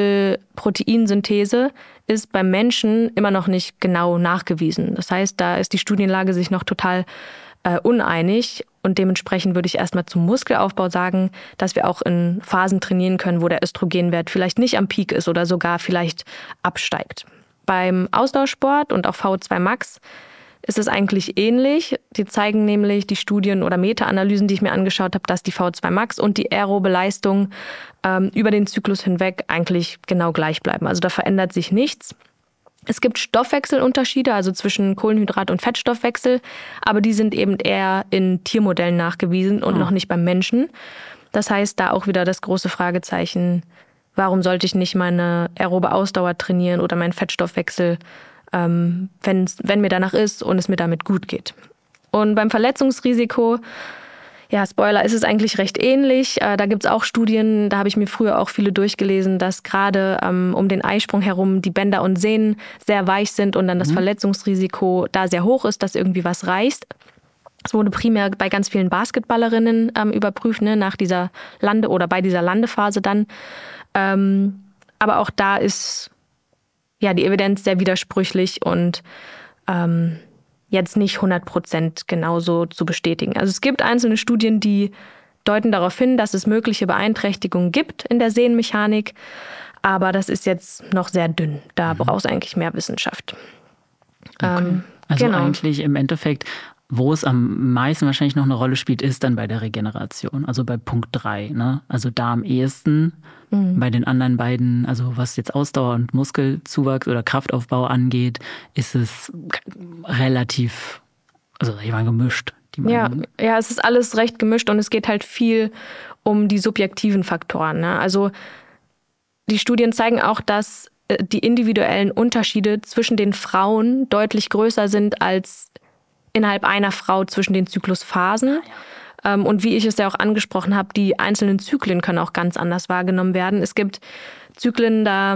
Muskelproteinsynthese ist beim Menschen immer noch nicht genau nachgewiesen. Das heißt, da ist die Studienlage sich noch total äh, uneinig. Und dementsprechend würde ich erstmal zum Muskelaufbau sagen, dass wir auch in Phasen trainieren können, wo der Östrogenwert vielleicht nicht am Peak ist oder sogar vielleicht absteigt. Beim Ausdauersport und auch V O zwei Max ist es eigentlich ähnlich. Die zeigen nämlich die Studien oder Meta-Analysen, die ich mir angeschaut habe, dass die V O zwei Max und die aerobe Leistung ähm, über den Zyklus hinweg eigentlich genau gleich bleiben. Also da verändert sich nichts. Es gibt Stoffwechselunterschiede, also zwischen Kohlenhydrat- und Fettstoffwechsel, aber die sind eben eher in Tiermodellen nachgewiesen und oh. noch nicht beim Menschen. Das heißt, da auch wieder das große Fragezeichen, warum sollte ich nicht meine aerobe Ausdauer trainieren oder meinen Fettstoffwechsel, ähm, wenn, wenn mir danach ist und es mir damit gut geht. Und beim Verletzungsrisiko, ja, Spoiler, ist es eigentlich recht ähnlich. Äh, da gibt es auch Studien, da habe ich mir früher auch viele durchgelesen, dass gerade ähm, um den Eisprung herum die Bänder und Sehnen sehr weich sind und dann das mhm. Verletzungsrisiko da sehr hoch ist, dass irgendwie was reißt. Es wurde primär bei ganz vielen Basketballerinnen ähm, überprüft, ne, nach dieser Lande- oder bei dieser Landephase dann. Ähm, aber auch da ist ja die Evidenz sehr widersprüchlich und ähm, jetzt nicht hundert Prozent genauso zu bestätigen. Also es gibt einzelne Studien, die deuten darauf hin, dass es mögliche Beeinträchtigungen gibt in der Sehnenmechanik, aber das ist jetzt noch sehr dünn. Da mhm. braucht es eigentlich mehr Wissenschaft. Okay. Ähm, also genau. Eigentlich im Endeffekt, wo es am meisten wahrscheinlich noch eine Rolle spielt, ist dann bei der Regeneration, also bei Punkt drei. Ne? Also da am ehesten. Mhm. Bei den anderen beiden, also was jetzt Ausdauer und Muskelzuwachs oder Kraftaufbau angeht, ist es relativ, also ich meine, gemischt. Die ja, ja, es ist alles recht gemischt und es geht halt viel um die subjektiven Faktoren. Ne? Also die Studien zeigen auch, dass die individuellen Unterschiede zwischen den Frauen deutlich größer sind als innerhalb einer Frau zwischen den Zyklusphasen. Ah, ja. Und wie ich es ja auch angesprochen habe, die einzelnen Zyklen können auch ganz anders wahrgenommen werden. Es gibt Zyklen, da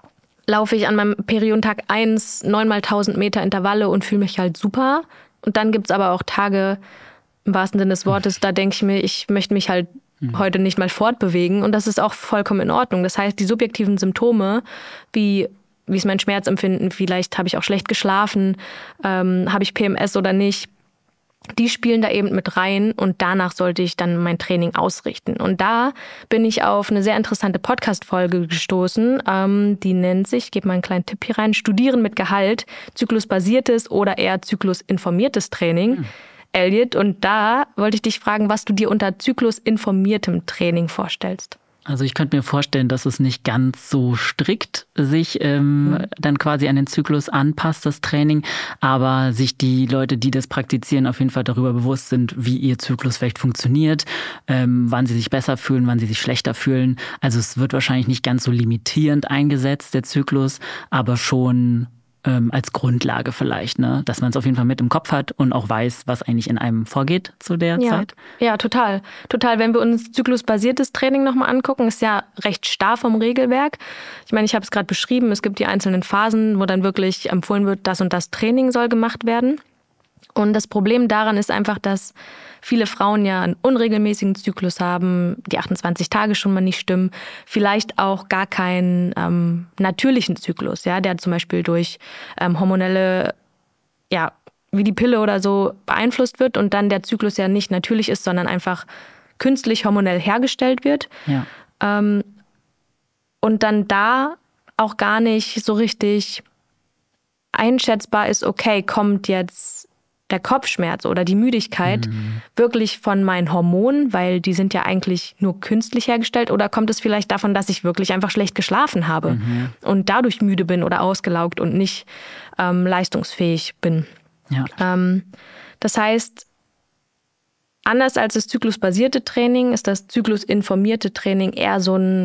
laufe ich an meinem Periodentag eins neunmal tausend Meter Intervalle und fühle mich halt super. Und dann gibt es aber auch Tage, im wahrsten Sinne des Wortes, da denke ich mir, ich möchte mich halt mhm. heute nicht mal fortbewegen. Und das ist auch vollkommen in Ordnung. Das heißt, die subjektiven Symptome, wie wie ist mein Schmerzempfinden, vielleicht habe ich auch schlecht geschlafen, ähm, habe ich P M S oder nicht, die spielen da eben mit rein und danach sollte ich dann mein Training ausrichten. Und da bin ich auf eine sehr interessante Podcast-Folge gestoßen, ähm, die nennt sich, ich gebe mal einen kleinen Tipp hier rein, Studieren mit Gehalt, zyklusbasiertes oder eher zyklusinformiertes Training. Hm. Elliot, und da wollte ich dich fragen, was du dir unter zyklusinformiertem Training vorstellst. Also ich könnte mir vorstellen, dass es nicht ganz so strikt sich ähm, mhm. dann quasi an den Zyklus anpasst, das Training, aber sich die Leute, die das praktizieren, auf jeden Fall darüber bewusst sind, wie ihr Zyklus vielleicht funktioniert, ähm, wann sie sich besser fühlen, wann sie sich schlechter fühlen. Also es wird wahrscheinlich nicht ganz so limitierend eingesetzt, der Zyklus, aber schon ähm, als Grundlage vielleicht, ne? Dass man es auf jeden Fall mit im Kopf hat und auch weiß, was eigentlich in einem vorgeht zu der ja. Zeit. Ja, total. Total. Wenn wir uns zyklusbasiertes Training nochmal angucken, ist ja recht starr vom Regelwerk. Ich meine, ich habe es gerade beschrieben, es gibt die einzelnen Phasen, wo dann wirklich empfohlen wird, das und das Training soll gemacht werden. Und das Problem daran ist einfach, dass viele Frauen ja einen unregelmäßigen Zyklus haben, die achtundzwanzig Tage schon mal nicht stimmen, vielleicht auch gar keinen ähm, natürlichen Zyklus, ja, der zum Beispiel durch ähm, hormonelle, ja, wie die Pille oder so beeinflusst wird und dann der Zyklus ja nicht natürlich ist, sondern einfach künstlich hormonell hergestellt wird. Ja. Ähm, und dann da auch gar nicht so richtig einschätzbar ist, okay, kommt jetzt der Kopfschmerz oder die Müdigkeit mhm. wirklich von meinen Hormonen, weil die sind ja eigentlich nur künstlich hergestellt, oder kommt es vielleicht davon, dass ich wirklich einfach schlecht geschlafen habe mhm. und dadurch müde bin oder ausgelaugt und nicht ähm, leistungsfähig bin. Ja. Ähm, das heißt, anders als das zyklusbasierte Training ist das zyklusinformierte Training eher so ein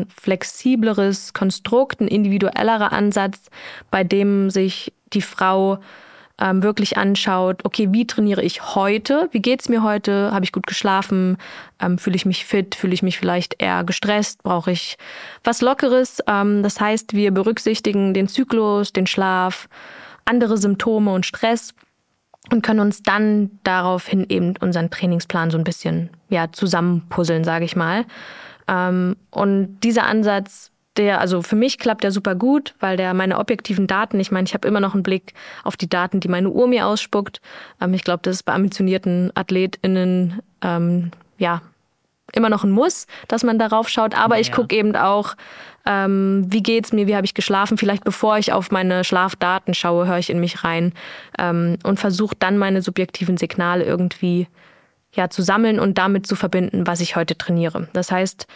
flexibleres Konstrukt, ein individuellerer Ansatz, bei dem sich die Frau ähm, wirklich anschaut, okay, wie trainiere ich heute? Wie geht's mir heute? Habe ich gut geschlafen? Ähm, fühle ich mich fit? Fühle ich mich vielleicht eher gestresst? Brauche ich was Lockeres? Ähm, das heißt, wir berücksichtigen den Zyklus, den Schlaf, andere Symptome und Stress und können uns dann daraufhin eben unseren Trainingsplan so ein bisschen ja, zusammenpuzzeln, sage ich mal. Ähm, und dieser Ansatz, der, also für mich klappt der super gut, weil der meine objektiven Daten, ich meine, ich habe immer noch einen Blick auf die Daten, die meine Uhr mir ausspuckt. Ähm, ich glaube, das ist bei ambitionierten AthletInnen ähm, ja immer noch ein Muss, dass man darauf schaut. Aber ja, ich gucke eben auch, ähm, wie geht's mir, wie habe ich geschlafen. Vielleicht bevor ich auf meine Schlafdaten schaue, höre ich in mich rein ähm, und versuche dann meine subjektiven Signale irgendwie ja, zu sammeln und damit zu verbinden, was ich heute trainiere. Das heißt,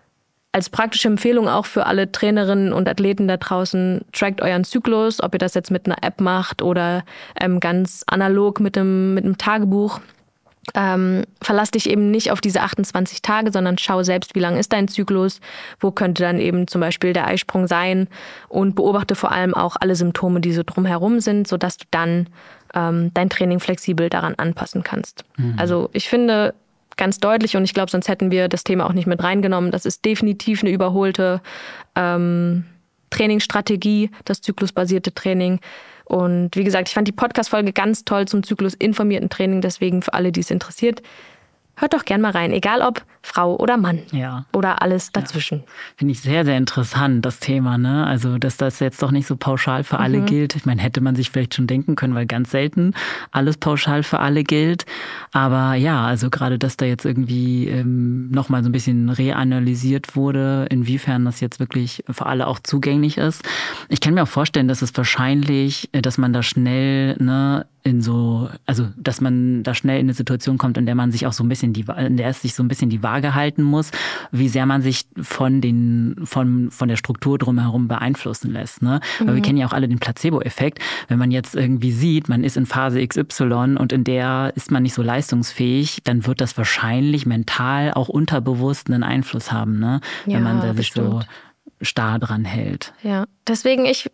als praktische Empfehlung auch für alle Trainerinnen und Athleten da draußen, trackt euren Zyklus, ob ihr das jetzt mit einer App macht oder ähm, ganz analog mit einem, mit einem Tagebuch. Ähm, verlass dich eben nicht auf diese achtundzwanzig Tage, sondern schau selbst, wie lang ist dein Zyklus, wo könnte dann eben zum Beispiel der Eisprung sein und beobachte vor allem auch alle Symptome, die so drumherum sind, sodass du dann ähm, dein Training flexibel daran anpassen kannst. Mhm. Also ich finde ganz deutlich, und ich glaube, sonst hätten wir das Thema auch nicht mit reingenommen, das ist definitiv eine überholte ähm, Trainingsstrategie, das zyklusbasierte Training. Und wie gesagt, ich fand die Podcast-Folge ganz toll zum zyklusinformierten Training. Deswegen für alle, die es interessiert, hört doch gern mal rein. Egal ob Frau oder Mann ja. oder alles dazwischen. Ja. Finde ich sehr, sehr interessant, das Thema. Ne? Also, dass das jetzt doch nicht so pauschal für alle mhm. gilt. Ich meine, hätte man sich vielleicht schon denken können, weil ganz selten alles pauschal für alle gilt. Aber ja, also gerade, dass da jetzt irgendwie ähm, nochmal so ein bisschen reanalysiert wurde, inwiefern das jetzt wirklich für alle auch zugänglich ist. Ich kann mir auch vorstellen, dass es wahrscheinlich, dass man da schnell, ne, in so, also dass man da schnell in eine Situation kommt, in der man sich auch so ein bisschen die, in der es sich so ein bisschen die Waage halten muss, wie sehr man sich von den, von, von der Struktur drumherum beeinflussen lässt. Ne? Mhm. Weil wir kennen ja auch alle den Placebo-Effekt. Wenn man jetzt irgendwie sieht, man ist in Phase X Y und in der ist man nicht so leistungsfähig, dann wird das wahrscheinlich mental auch unterbewusst einen Einfluss haben, ne? Ja, wenn man da sich bestimmt. so starr dran hält. Ja, deswegen ich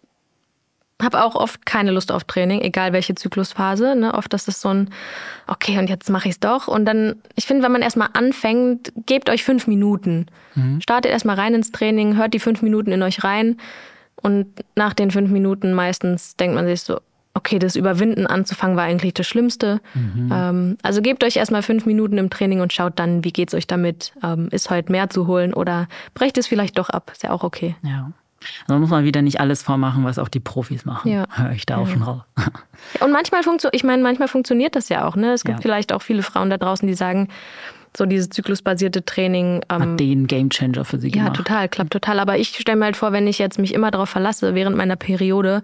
habe auch oft keine Lust auf Training, egal welche Zyklusphase. Ne? Oft ist es so ein, okay, und jetzt mache ich es doch. Und dann, ich finde, wenn man erstmal anfängt, gebt euch fünf Minuten. Mhm. Startet erstmal rein ins Training, hört die fünf Minuten in euch rein. Und nach den fünf Minuten meistens denkt man sich so, okay, das Überwinden anzufangen war eigentlich das Schlimmste. Mhm. Ähm, also gebt euch erstmal fünf Minuten im Training und schaut dann, wie geht's euch damit? Ähm, ist heute mehr zu holen oder brecht es vielleicht doch ab? Ist ja auch okay. Ja. Also man muss mal wieder nicht alles vormachen, was auch die Profis machen. Ja. Höre ich da auch ja. schon raus. Und manchmal funktioniert, ich meine, manchmal funktioniert das ja auch. Ne? Es gibt ja. vielleicht auch viele Frauen da draußen, die sagen, so dieses zyklusbasierte Training ähm, hat den Gamechanger für sie ja, gemacht. Ja, total, klappt total. Aber ich stelle mir halt vor, wenn ich jetzt mich immer darauf verlasse, während meiner Periode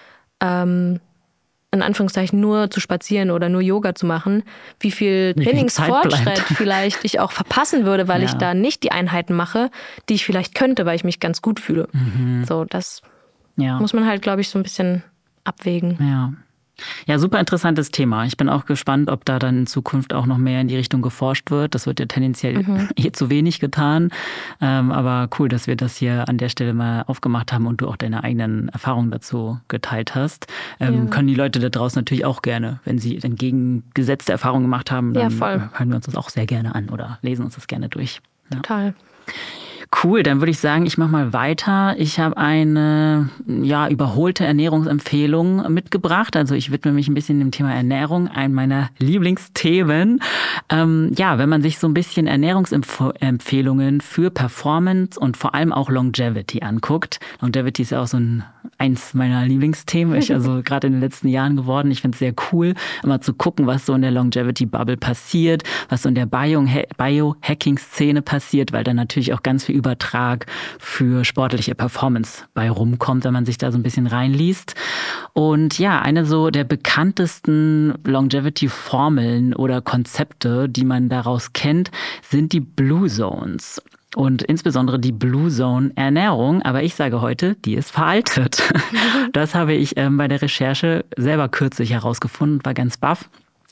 ähm, in Anführungszeichen nur zu spazieren oder nur Yoga zu machen, wie viel wie Trainingsfortschritt vielleicht ich auch verpassen würde, weil ja. ich da nicht die Einheiten mache, die ich vielleicht könnte, weil ich mich ganz gut fühle. Mhm. So, das ja. muss man halt, glaube ich, so ein bisschen abwägen. Ja. Ja, super interessantes Thema. Ich bin auch gespannt, ob da dann in Zukunft auch noch mehr in die Richtung geforscht wird. Das wird ja tendenziell mhm. eh zu wenig getan. Ähm, aber cool, dass wir das hier an der Stelle mal aufgemacht haben und du auch deine eigenen Erfahrungen dazu geteilt hast. Ähm, ja. Können die Leute da draußen natürlich auch gerne, wenn sie entgegengesetzte Erfahrungen gemacht haben, dann ja, hören wir uns das auch sehr gerne an oder lesen uns das gerne durch. Ja. Total. Cool, dann würde ich sagen, ich mache mal weiter. Ich habe eine ja, überholte Ernährungsempfehlung mitgebracht. Also ich widme mich ein bisschen dem Thema Ernährung, einem meiner Lieblingsthemen. Ähm, ja, wenn man sich so ein bisschen Ernährungsempfehlungen für Performance und vor allem auch Longevity anguckt. Longevity ist ja auch so ein eins meiner Lieblingsthemen, ich also gerade in den letzten Jahren geworden. Ich finde es sehr cool, immer zu gucken, was so in der Longevity-Bubble passiert, was so in der Biohacking-Szene passiert, weil da natürlich auch ganz viel Übertrag für sportliche Performance bei rumkommt, wenn man sich da so ein bisschen reinliest. Und ja, eine so der bekanntesten Longevity-Formeln oder Konzepte, die man daraus kennt, sind die Blue Zones. Und insbesondere die Blue Zone Ernährung. Aber ich sage heute, die ist veraltet. Das habe ich ähm, bei der Recherche selber kürzlich herausgefunden und war ganz baff.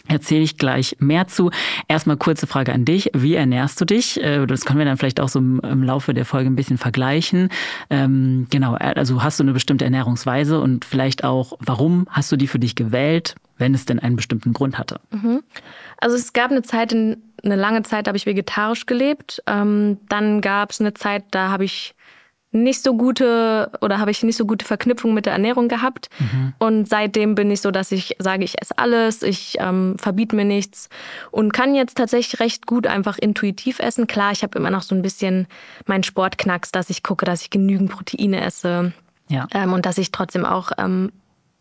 Erzähle ich gleich mehr zu. Erstmal kurze Frage an dich. Wie ernährst du dich? Das können wir dann vielleicht auch so im Laufe der Folge ein bisschen vergleichen. Ähm, genau, also hast du eine bestimmte Ernährungsweise und vielleicht auch, warum hast du die für dich gewählt, wenn es denn einen bestimmten Grund hatte? Mhm. Also es gab eine Zeit, eine lange Zeit habe ich vegetarisch gelebt. Ähm, dann gab es eine Zeit, da habe ich nicht so gute oder habe ich nicht so gute Verknüpfung mit der Ernährung gehabt. Mhm. Und seitdem bin ich so, dass ich sage, ich esse alles, ich ähm, verbiete mir nichts und kann jetzt tatsächlich recht gut einfach intuitiv essen. Klar, ich habe immer noch so ein bisschen meinen Sportknacks, dass ich gucke, dass ich genügend Proteine esse, ja. ähm, und dass ich trotzdem auch ähm,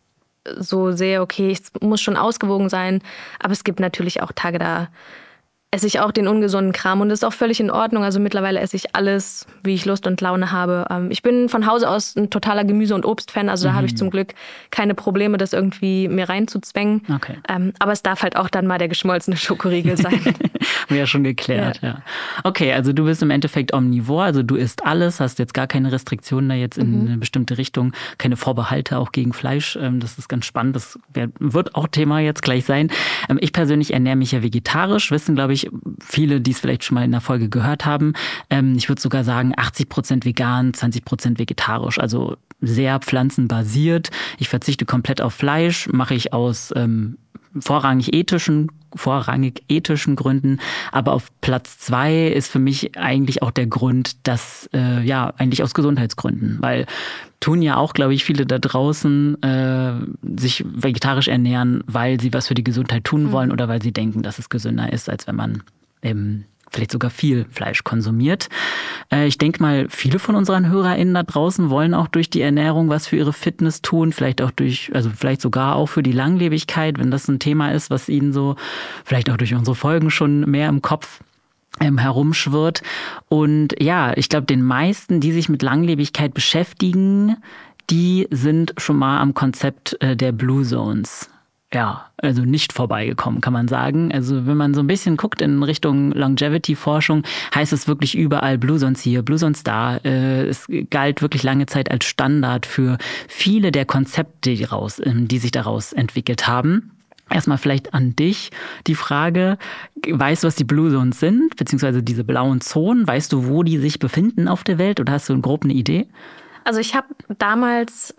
so sehe, okay, es muss schon ausgewogen sein, aber es gibt natürlich auch Tage, da esse ich auch den ungesunden Kram und das ist auch völlig in Ordnung. Also mittlerweile esse ich alles, wie ich Lust und Laune habe. Ich bin von Hause aus ein totaler Gemüse- und Obstfan, also da mhm. habe ich zum Glück keine Probleme, das irgendwie mir reinzuzwängen. Okay. Aber es darf halt auch dann mal der geschmolzene Schokoriegel sein. Haben wir ja schon geklärt, ja. ja. Okay, also du bist im Endeffekt omnivor, also du isst alles, hast jetzt gar keine Restriktionen da jetzt in mhm. eine bestimmte Richtung, keine Vorbehalte auch gegen Fleisch. Das ist ganz spannend, das wird auch Thema jetzt gleich sein. Ich persönlich ernähre mich ja vegetarisch, wissen, glaube ich, viele, die es vielleicht schon mal in der Folge gehört haben. Ich würde sogar sagen, achtzig Prozent vegan, zwanzig Prozent vegetarisch, also sehr pflanzenbasiert. Ich verzichte komplett auf Fleisch, mache ich aus ähm, vorrangig ethischen vorrangig ethischen Gründen, aber auf Platz zwei ist für mich eigentlich auch der Grund, dass, äh, ja, eigentlich aus Gesundheitsgründen, weil tun ja auch, glaube ich, viele da draußen äh, sich vegetarisch ernähren, weil sie was für die Gesundheit tun mhm. wollen oder weil sie denken, dass es gesünder ist, als wenn man ähm, vielleicht sogar viel Fleisch konsumiert. Äh, ich denke mal, viele von unseren HörerInnen da draußen wollen auch durch die Ernährung was für ihre Fitness tun, vielleicht auch durch, also vielleicht sogar auch für die Langlebigkeit, wenn das ein Thema ist, was ihnen so vielleicht auch durch unsere Folgen schon mehr im Kopf ähm, herumschwirrt. Und ja, ich glaube, den meisten, die sich mit Langlebigkeit beschäftigen, die sind schon mal am Konzept äh, der Blue Zones. Ja, also nicht vorbeigekommen, kann man sagen. Also wenn man so ein bisschen guckt in Richtung Longevity-Forschung, heißt es wirklich überall Blue Zones hier, Blue Zones da. Es galt wirklich lange Zeit als Standard für viele der Konzepte, die, raus, die sich daraus entwickelt haben. Erstmal vielleicht an dich die Frage, weißt du, was die Blue Zones sind, beziehungsweise diese blauen Zonen? Weißt du, wo die sich befinden auf der Welt oder hast du grob eine Idee? Also ich habe damals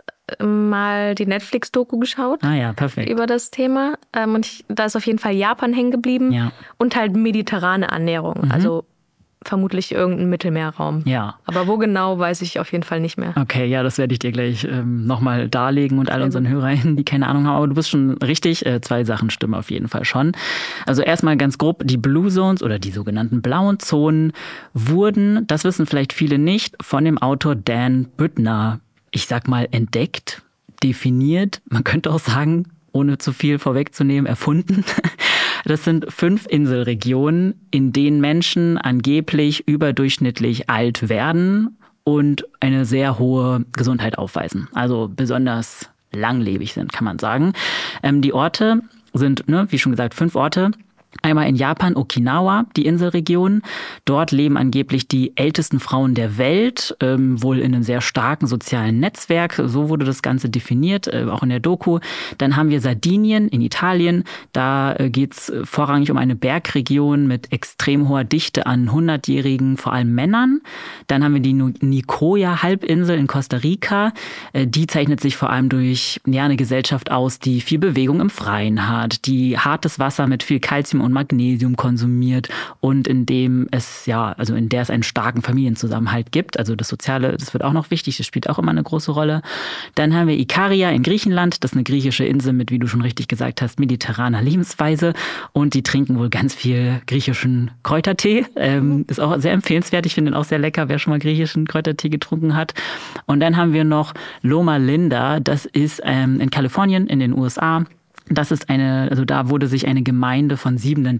mal die Netflix-Doku geschaut. Ah ja, perfekt. Über das Thema. Und ich, da ist auf jeden Fall Japan hängen geblieben. Ja. Und halt mediterrane Ernährung. Mhm. Also vermutlich irgendein Mittelmeerraum. Ja. Aber wo genau, weiß ich auf jeden Fall nicht mehr. Okay, ja, das werde ich dir gleich ähm, nochmal darlegen und all unseren HörerInnen, die keine Ahnung haben. Aber du bist schon richtig. Äh, zwei Sachen stimmen auf jeden Fall schon. Also erstmal ganz grob, die Blue Zones oder die sogenannten blauen Zonen wurden, das wissen vielleicht viele nicht, von dem Autor Dan Buettner, ich sag mal, entdeckt, definiert, man könnte auch sagen, ohne zu viel vorwegzunehmen, erfunden. Das sind fünf Inselregionen, in denen Menschen angeblich überdurchschnittlich alt werden und eine sehr hohe Gesundheit aufweisen. Also besonders langlebig sind, kann man sagen. Ähm, die Orte sind, ne, wie schon gesagt, fünf Orte. Einmal in Japan, Okinawa, die Inselregion. Dort leben angeblich die ältesten Frauen der Welt, ähm, wohl in einem sehr starken sozialen Netzwerk. So wurde das Ganze definiert, äh, auch in der Doku. Dann haben wir Sardinien in Italien. Da äh, geht es vorrangig um eine Bergregion mit extrem hoher Dichte an hundertjährigen, vor allem Männern. Dann haben wir die Nicoya-Halbinsel in Costa Rica. Äh, die zeichnet sich vor allem durch ja, eine Gesellschaft aus, die viel Bewegung im Freien hat, die hartes Wasser mit viel Kalzium und Magnesium konsumiert und in dem es ja, also in der es einen starken Familienzusammenhalt gibt. Also das Soziale, das wird auch noch wichtig, das spielt auch immer eine große Rolle. Dann haben wir Ikaria in Griechenland, das ist eine griechische Insel mit, wie du schon richtig gesagt hast, mediterraner Lebensweise und die trinken wohl ganz viel griechischen Kräutertee. Ähm, ist auch sehr empfehlenswert, ich finde ihn auch sehr lecker, wer schon mal griechischen Kräutertee getrunken hat. Und dann haben wir noch Loma Linda, das ist ähm, in Kalifornien in den U S A. Das ist eine, also da wurde sich eine Gemeinde von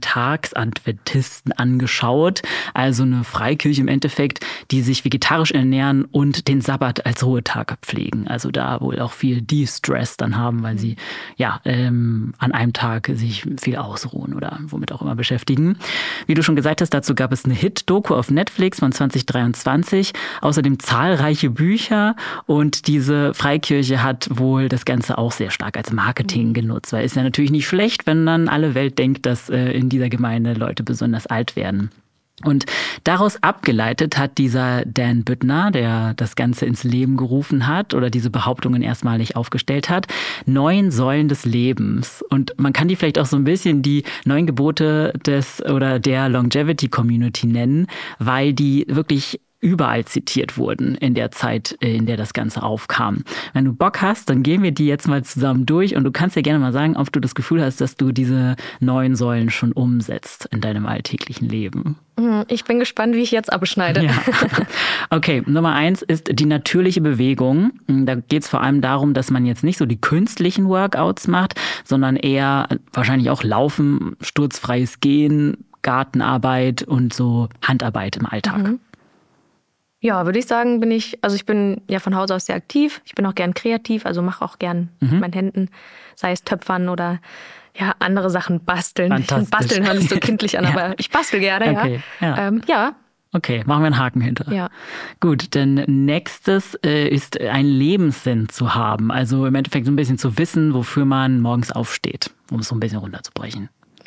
Siebenten-Tags-Adventisten angeschaut, also eine Freikirche im Endeffekt, die sich vegetarisch ernähren und den Sabbat als Ruhetag pflegen. Also da wohl auch viel De-Stress dann haben, weil sie ja ähm, an einem Tag sich viel ausruhen oder womit auch immer beschäftigen. Wie du schon gesagt hast, dazu gab es eine Hit-Doku auf Netflix von zwanzig dreiundzwanzig, außerdem zahlreiche Bücher und diese Freikirche hat wohl das Ganze auch sehr stark als Marketing genutzt, weil weil ist ja natürlich nicht schlecht, wenn dann alle Welt denkt, dass äh, in dieser Gemeinde Leute besonders alt werden. Und daraus abgeleitet hat dieser Dan Büttner, der das Ganze ins Leben gerufen hat oder diese Behauptungen erstmalig aufgestellt hat, neun Säulen des Lebens. Und man kann die vielleicht auch so ein bisschen die neun Gebote des oder der Longevity Community nennen, weil die wirklich überall zitiert wurden in der Zeit, in der das Ganze aufkam. Wenn du Bock hast, dann gehen wir die jetzt mal zusammen durch und du kannst ja gerne mal sagen, ob du das Gefühl hast, dass du diese neun Säulen schon umsetzt in deinem alltäglichen Leben. Ich bin gespannt, wie ich jetzt abschneide. Ja. Okay, Nummer eins ist die natürliche Bewegung. Da geht es vor allem darum, dass man jetzt nicht so die künstlichen Workouts macht, sondern eher wahrscheinlich auch Laufen, sturzfreies Gehen, Gartenarbeit und so Handarbeit im Alltag. Mhm. Ja, würde ich sagen, bin ich, also ich bin ja von Hause aus sehr aktiv. Ich bin auch gern kreativ, also mache auch gern mhm. mit meinen Händen, sei es Töpfern oder ja, andere Sachen basteln. Basteln hört sich so kindlich an, ja. aber ich bastel gerne, okay. ja. Ja. Ähm, ja. Okay, machen wir einen Haken hinter. Ja. Gut, denn nächstes äh, ist einen Lebenssinn zu haben. Also im Endeffekt so ein bisschen zu wissen, wofür man morgens aufsteht, um es so ein bisschen runterzubrechen.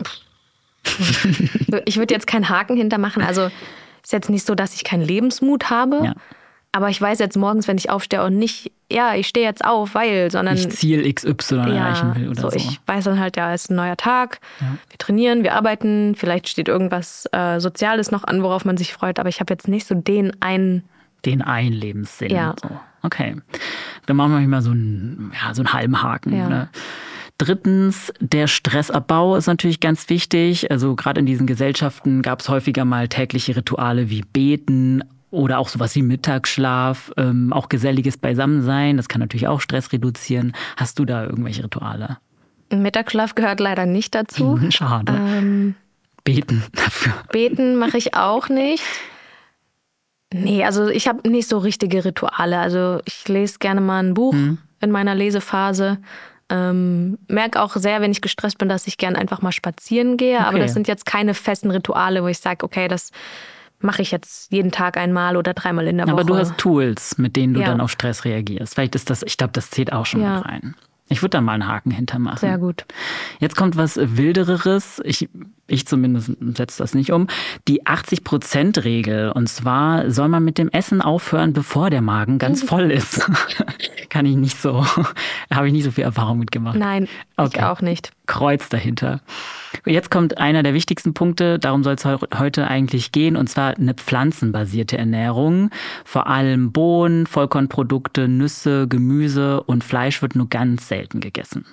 Ich würde jetzt keinen Haken hintermachen, also ist jetzt nicht so, dass ich keinen Lebensmut habe, ja. aber ich weiß jetzt morgens, wenn ich aufstehe und nicht, ja, ich stehe jetzt auf, weil, sondern... Ich Ziel X Y ja, erreichen will oder so. so. Ich weiß dann halt, ja, es ist ein neuer Tag, ja. wir trainieren, wir arbeiten, vielleicht steht irgendwas äh, Soziales noch an, worauf man sich freut, aber ich habe jetzt nicht so den einen... Den einen Lebenssinn. Ja. So. Okay, dann machen wir mal so einen, ja, so einen halben Haken, ja. ne? Drittens, der Stressabbau ist natürlich ganz wichtig. Also gerade in diesen Gesellschaften gab es häufiger mal tägliche Rituale wie Beten oder auch sowas wie Mittagsschlaf, ähm, auch geselliges Beisammensein. Das kann natürlich auch Stress reduzieren. Hast du da irgendwelche Rituale? Mittagsschlaf gehört leider nicht dazu. Schade. Ähm, Beten dafür. Beten mache ich auch nicht. Nee, also ich habe nicht so richtige Rituale. Also ich lese gerne mal ein Buch hm. in meiner Lesephase. Ähm, merke auch sehr, wenn ich gestresst bin, dass ich gern einfach mal spazieren gehe. Okay. Aber das sind jetzt keine festen Rituale, wo ich sage, okay, das mache ich jetzt jeden Tag einmal oder dreimal in der Woche. Aber du hast Tools, mit denen du ja. dann auf Stress reagierst. Vielleicht ist das, ich glaube, das zählt auch schon ja. mit rein. Ich würde da mal einen Haken hintermachen. Sehr gut. Jetzt kommt was Wildereres. Ich, ich zumindest setze das nicht um. Die achtzig-Prozent-Regel. Und zwar soll man mit dem Essen aufhören, bevor der Magen ganz voll ist. Kann ich nicht so, habe ich nicht so viel Erfahrung mitgemacht. Nein, okay. Ich auch nicht. Kreuz dahinter. Jetzt kommt einer der wichtigsten Punkte, darum soll es heute eigentlich gehen, und zwar eine pflanzenbasierte Ernährung. Vor allem Bohnen, Vollkornprodukte, Nüsse, Gemüse und Fleisch wird nur ganz selten gegessen.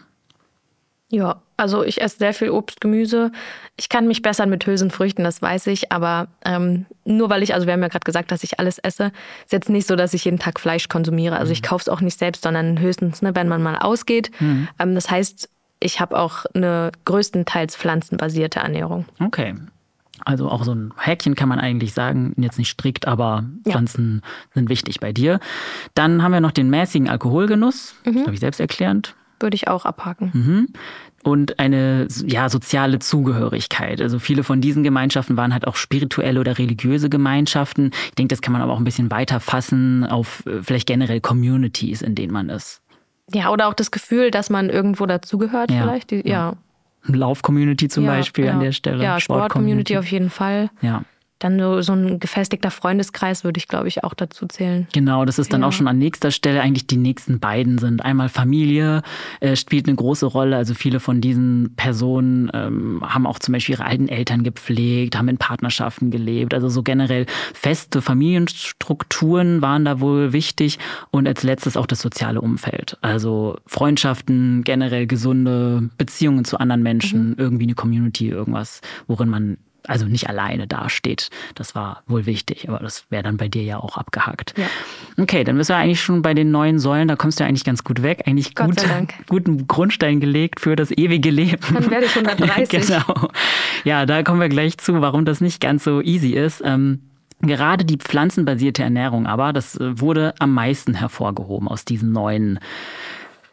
Ja, also ich esse sehr viel Obst, Gemüse. Ich kann mich bessern mit Hülsenfrüchten, das weiß ich. Aber ähm, nur weil ich, also wir haben ja gerade gesagt, dass ich alles esse, ist jetzt nicht so, dass ich jeden Tag Fleisch konsumiere. Also ich kaufe es auch nicht selbst, sondern höchstens, ne, wenn man mal ausgeht. Mhm. Ähm, das heißt, ich habe auch eine größtenteils pflanzenbasierte Ernährung. Okay. Also auch so ein Häkchen kann man eigentlich sagen, jetzt nicht strikt, aber Pflanzen ja. sind wichtig bei dir. Dann haben wir noch den mäßigen Alkoholgenuss, mhm. das habe ich selbsterklärend. Würde ich auch abhaken. Mhm. Und eine ja, soziale Zugehörigkeit. Also viele von diesen Gemeinschaften waren halt auch spirituelle oder religiöse Gemeinschaften. Ich denke, das kann man aber auch ein bisschen weiter fassen auf vielleicht generell Communities, in denen man ist. Ja, oder auch das Gefühl, dass man irgendwo dazugehört ja, vielleicht. Die, ja. ja. Lauf-Community zum ja, Beispiel ja. an der Stelle. Ja, Sport-Community auf jeden Fall. Ja. Dann so, so ein gefestigter Freundeskreis würde ich, glaube ich, auch dazu zählen. Genau, das ist dann ja. auch schon an nächster Stelle eigentlich die nächsten beiden sind. Einmal Familie äh, spielt eine große Rolle. Also viele von diesen Personen ähm, haben auch zum Beispiel ihre alten Eltern gepflegt, haben in Partnerschaften gelebt. Also so generell feste Familienstrukturen waren da wohl wichtig. Und als letztes auch das soziale Umfeld. Also Freundschaften, generell gesunde Beziehungen zu anderen Menschen, mhm. irgendwie eine Community, irgendwas, worin man also nicht alleine dasteht. Das war wohl wichtig, aber das wäre dann bei dir ja auch abgehakt. Ja. Okay, dann bist du eigentlich schon bei den neuen Säulen, da kommst du ja eigentlich ganz gut weg. Eigentlich Gott gut, sei Dank. guten Grundstein gelegt für das ewige Leben. Dann werde ich hundertdreißig. Genau. Ja, da kommen wir gleich zu, warum das nicht ganz so easy ist. Ähm, Gerade die pflanzenbasierte Ernährung aber, das wurde am meisten hervorgehoben aus diesen neuen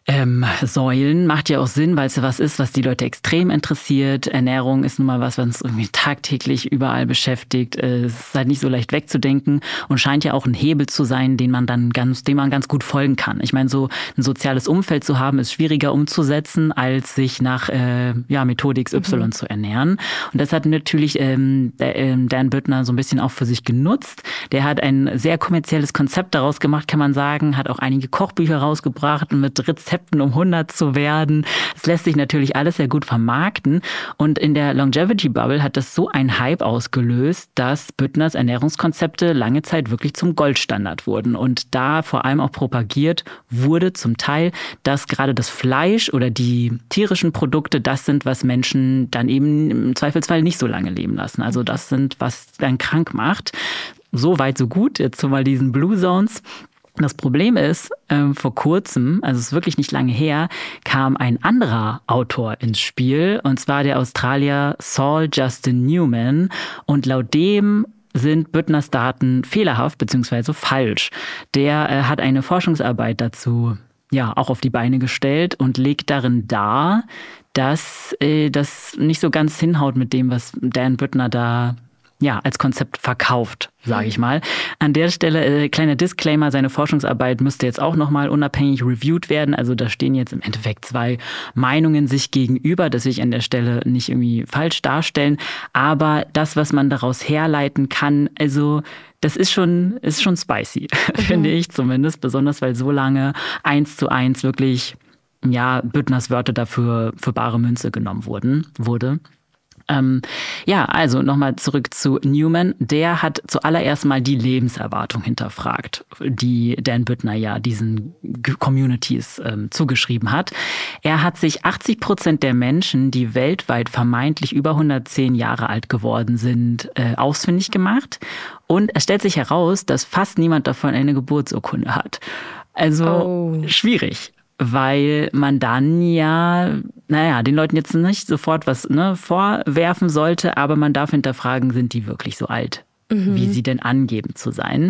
Ähm, Säulen macht ja auch Sinn, weil es ja was ist, was die Leute extrem interessiert. Ernährung ist nun mal was, was uns irgendwie tagtäglich überall beschäftigt. Es ist halt nicht so leicht wegzudenken und scheint ja auch ein Hebel zu sein, den man dann ganz, dem man ganz gut folgen kann. Ich meine, so ein soziales Umfeld zu haben, ist schwieriger umzusetzen, als sich nach äh, ja, Methode X Y mhm. zu ernähren. Und das hat natürlich ähm, Dan Buettner so ein bisschen auch für sich genutzt. Der hat ein sehr kommerzielles Konzept daraus gemacht, kann man sagen, hat auch einige Kochbücher rausgebracht mit Rezepten, um hundert zu werden. Das lässt sich natürlich alles sehr gut vermarkten. Und in der Longevity Bubble hat das so einen Hype ausgelöst, dass Buettners Ernährungskonzepte lange Zeit wirklich zum Goldstandard wurden. Und da vor allem auch propagiert wurde zum Teil, dass gerade das Fleisch oder die tierischen Produkte das sind, was Menschen dann eben im Zweifelsfall nicht so lange leben lassen. Also das sind, was dann krank macht. So weit, so gut. Jetzt so mal diesen Blue Zones. Das Problem ist, äh, vor kurzem, also es ist wirklich nicht lange her, kam ein anderer Autor ins Spiel, und zwar der Australier Saul Justin Newman. Und laut dem sind Buettners Daten fehlerhaft bzw. falsch. Der äh, hat eine Forschungsarbeit dazu ja auch auf die Beine gestellt und legt darin dar, dass äh, das nicht so ganz hinhaut mit dem, was Dan Buettner da ja als Konzept verkauft, sage ich mal. An der Stelle äh, kleiner Disclaimer, seine Forschungsarbeit müsste jetzt auch nochmal unabhängig reviewed werden. Also da stehen jetzt im Endeffekt zwei Meinungen sich gegenüber, das will ich an der Stelle nicht irgendwie falsch darstellen. Aber das, was man daraus herleiten kann, also das ist schon, ist schon spicy, mhm. finde ich zumindest. Besonders, weil so lange eins zu eins wirklich, ja, Buettners Wörter dafür für bare Münze genommen wurden, wurde. Ähm, ja, also nochmal zurück zu Newman. Der hat zuallererst mal die Lebenserwartung hinterfragt, die Dan Buettner ja diesen Communities ähm, zugeschrieben hat. Er hat sich achtzig Prozent der Menschen, die weltweit vermeintlich über hundertzehn Jahre alt geworden sind, äh, ausfindig gemacht. Und es stellt sich heraus, dass fast niemand davon eine Geburtsurkunde hat. Also oh. schwierig. Weil man dann ja, naja, den Leuten jetzt nicht sofort was ne, vorwerfen sollte, aber man darf hinterfragen, sind die wirklich so alt, mhm. wie sie denn angeben zu sein.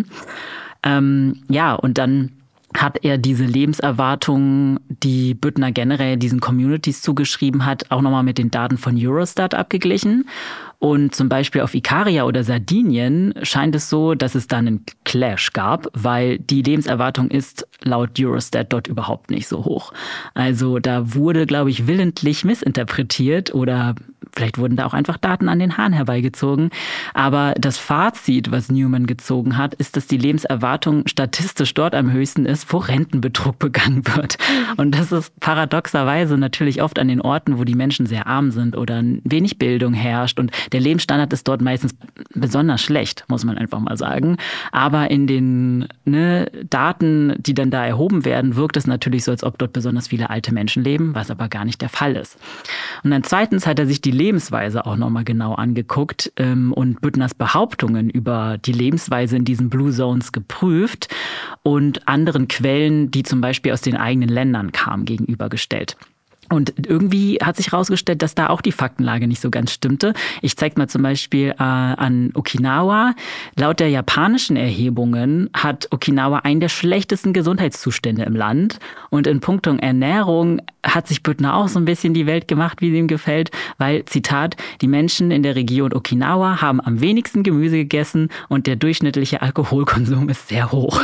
Ähm, ja, und dann hat er diese Lebenserwartung, die Buettner generell diesen Communities zugeschrieben hat, auch nochmal mit den Daten von Eurostat abgeglichen. Und zum Beispiel auf Ikaria oder Sardinien scheint es so, dass es da einen Clash gab, weil die Lebenserwartung ist laut Eurostat dort überhaupt nicht so hoch. Also da wurde, glaube ich, willentlich missinterpretiert oder vielleicht wurden da auch einfach Daten an den Haaren herbeigezogen. Aber das Fazit, was Newman gezogen hat, ist, dass die Lebenserwartung statistisch dort am höchsten ist, wo Rentenbetrug begangen wird. Und das ist paradoxerweise natürlich oft an den Orten, wo die Menschen sehr arm sind oder wenig Bildung herrscht. Und der Lebensstandard ist dort meistens besonders schlecht, muss man einfach mal sagen. Aber in den ne, Daten, die dann da erhoben werden, wirkt es natürlich so, als ob dort besonders viele alte Menschen leben, was aber gar nicht der Fall ist. Und dann zweitens hat er sich die Lebensweise auch nochmal genau angeguckt ähm, und Buettners Behauptungen über die Lebensweise in diesen Blue Zones geprüft und anderen Quellen, die zum Beispiel aus den eigenen Ländern kamen, gegenübergestellt. Und irgendwie hat sich herausgestellt, dass da auch die Faktenlage nicht so ganz stimmte. Ich zeige mal zum Beispiel äh, an Okinawa. Laut der japanischen Erhebungen hat Okinawa einen der schlechtesten Gesundheitszustände im Land. Und in puncto Ernährung hat sich Buettner auch so ein bisschen die Welt gemacht, wie sie ihm gefällt. Weil, Zitat, die Menschen in der Region Okinawa haben am wenigsten Gemüse gegessen und der durchschnittliche Alkoholkonsum ist sehr hoch.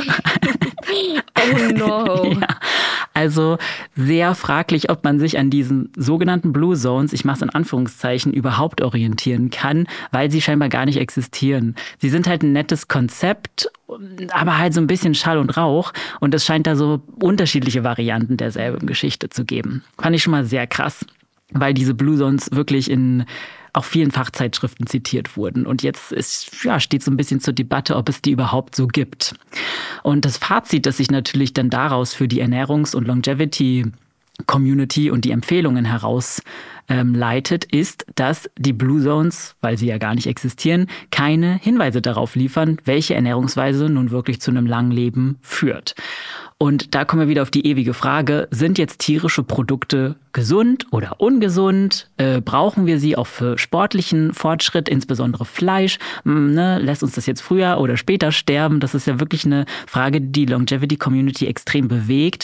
Oh no. Ja, also sehr fraglich, ob man sich an diesen sogenannten Blue Zones, ich mache es in Anführungszeichen, überhaupt orientieren kann, weil sie scheinbar gar nicht existieren. Sie sind halt ein nettes Konzept, aber halt so ein bisschen Schall und Rauch. Und es scheint da so unterschiedliche Varianten derselben Geschichte zu geben. Fand ich schon mal sehr krass, weil diese Blue Zones wirklich in auch vielen Fachzeitschriften zitiert wurden. Und jetzt ist, ja, steht so ein bisschen zur Debatte, ob es die überhaupt so gibt. Und das Fazit, das sich natürlich dann daraus für die Ernährungs- und Longevity-Community und die Empfehlungen heraus ähm, leitet, ist, dass die Blue Zones, weil sie ja gar nicht existieren, keine Hinweise darauf liefern, welche Ernährungsweise nun wirklich zu einem langen Leben führt. Und da kommen wir wieder auf die ewige Frage, sind jetzt tierische Produkte gesund oder ungesund? Äh, brauchen wir sie auch für sportlichen Fortschritt, insbesondere Fleisch? Hm, ne? Lässt uns das jetzt früher oder später sterben? Das ist ja wirklich eine Frage, die die Longevity-Community extrem bewegt.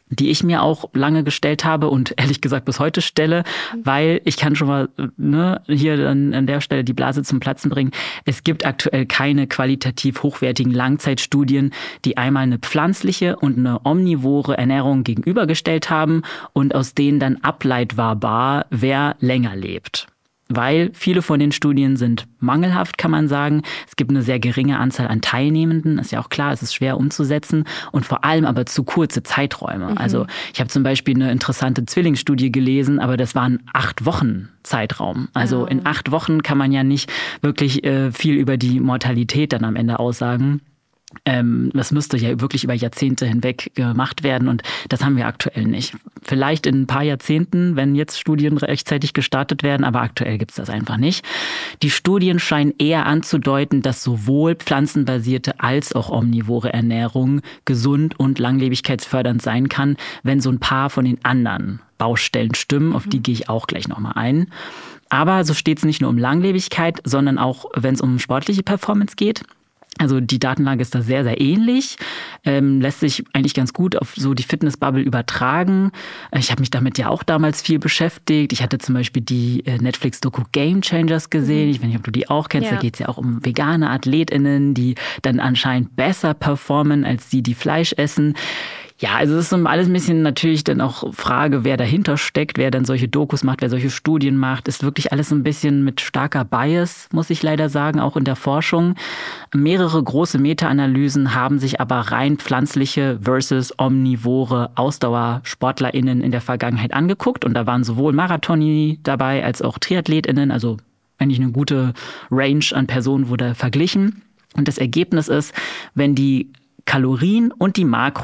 die ich mir auch lange gestellt habe und ehrlich gesagt bis heute stelle, weil ich kann schon mal ne, hier an, an der Stelle die Blase zum Platzen bringen. Es gibt aktuell keine qualitativ hochwertigen Langzeitstudien, die einmal eine pflanzliche und eine omnivore Ernährung gegenübergestellt haben und aus denen dann ableitbar war, wer länger lebt. Weil viele von den Studien sind mangelhaft, kann man sagen. Es gibt eine sehr geringe Anzahl an Teilnehmenden. Ist ja auch klar, es ist schwer umzusetzen und vor allem aber zu kurze Zeiträume. Mhm. Also ich habe zum Beispiel eine interessante Zwillingsstudie gelesen, aber das waren acht Wochen Zeitraum. Also ja. in acht Wochen kann man ja nicht wirklich äh, viel über die Mortalität dann am Ende aussagen. Ähm, das müsste ja wirklich über Jahrzehnte hinweg gemacht werden und das haben wir aktuell nicht. Vielleicht in ein paar Jahrzehnten, wenn jetzt Studien rechtzeitig gestartet werden, aber aktuell gibt es das einfach nicht. Die Studien scheinen eher anzudeuten, dass sowohl pflanzenbasierte als auch omnivore Ernährung gesund und langlebigkeitsfördernd sein kann, wenn so ein paar von den anderen Baustellen stimmen. Auf die gehe ich auch gleich nochmal ein. Aber so steht es nicht nur um Langlebigkeit, sondern auch, wenn es um sportliche Performance geht. Also die Datenlage ist da sehr, sehr ähnlich, ähm, lässt sich eigentlich ganz gut auf so die Fitnessbubble übertragen. Ich habe mich damit ja auch damals viel beschäftigt. Ich hatte zum Beispiel die äh, Netflix-Doku Game Changers gesehen. Ich weiß nicht, ob du die auch kennst. Ja. Da geht es ja auch um vegane AthletInnen, die dann anscheinend besser performen als die, die Fleisch essen. Ja, also es ist so alles ein bisschen natürlich dann auch Frage, wer dahinter steckt, wer dann solche Dokus macht, wer solche Studien macht. Ist wirklich alles ein bisschen mit starker Bias, muss ich leider sagen, auch in der Forschung. Mehrere große Meta-Analysen haben sich aber rein pflanzliche versus omnivore AusdauersportlerInnen in der Vergangenheit angeguckt. Und da waren sowohl Marathoni dabei als auch TriathletInnen, also eigentlich eine gute Range an Personen wurde verglichen. Und das Ergebnis ist, wenn die Kalorien- und die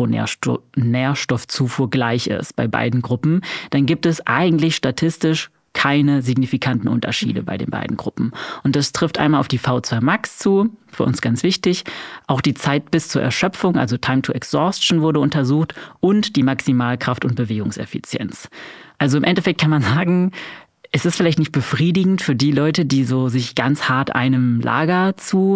Makronährstoffzufuhr gleich ist bei beiden Gruppen, dann gibt es eigentlich statistisch keine signifikanten Unterschiede bei den beiden Gruppen. Und das trifft einmal auf die V zwei Max zu, für uns ganz wichtig. Auch die Zeit bis zur Erschöpfung, also Time to Exhaustion, wurde untersucht und die Maximalkraft- und Bewegungseffizienz. Also im Endeffekt kann man sagen, es ist vielleicht nicht befriedigend für die Leute, die so sich ganz hart einem Lager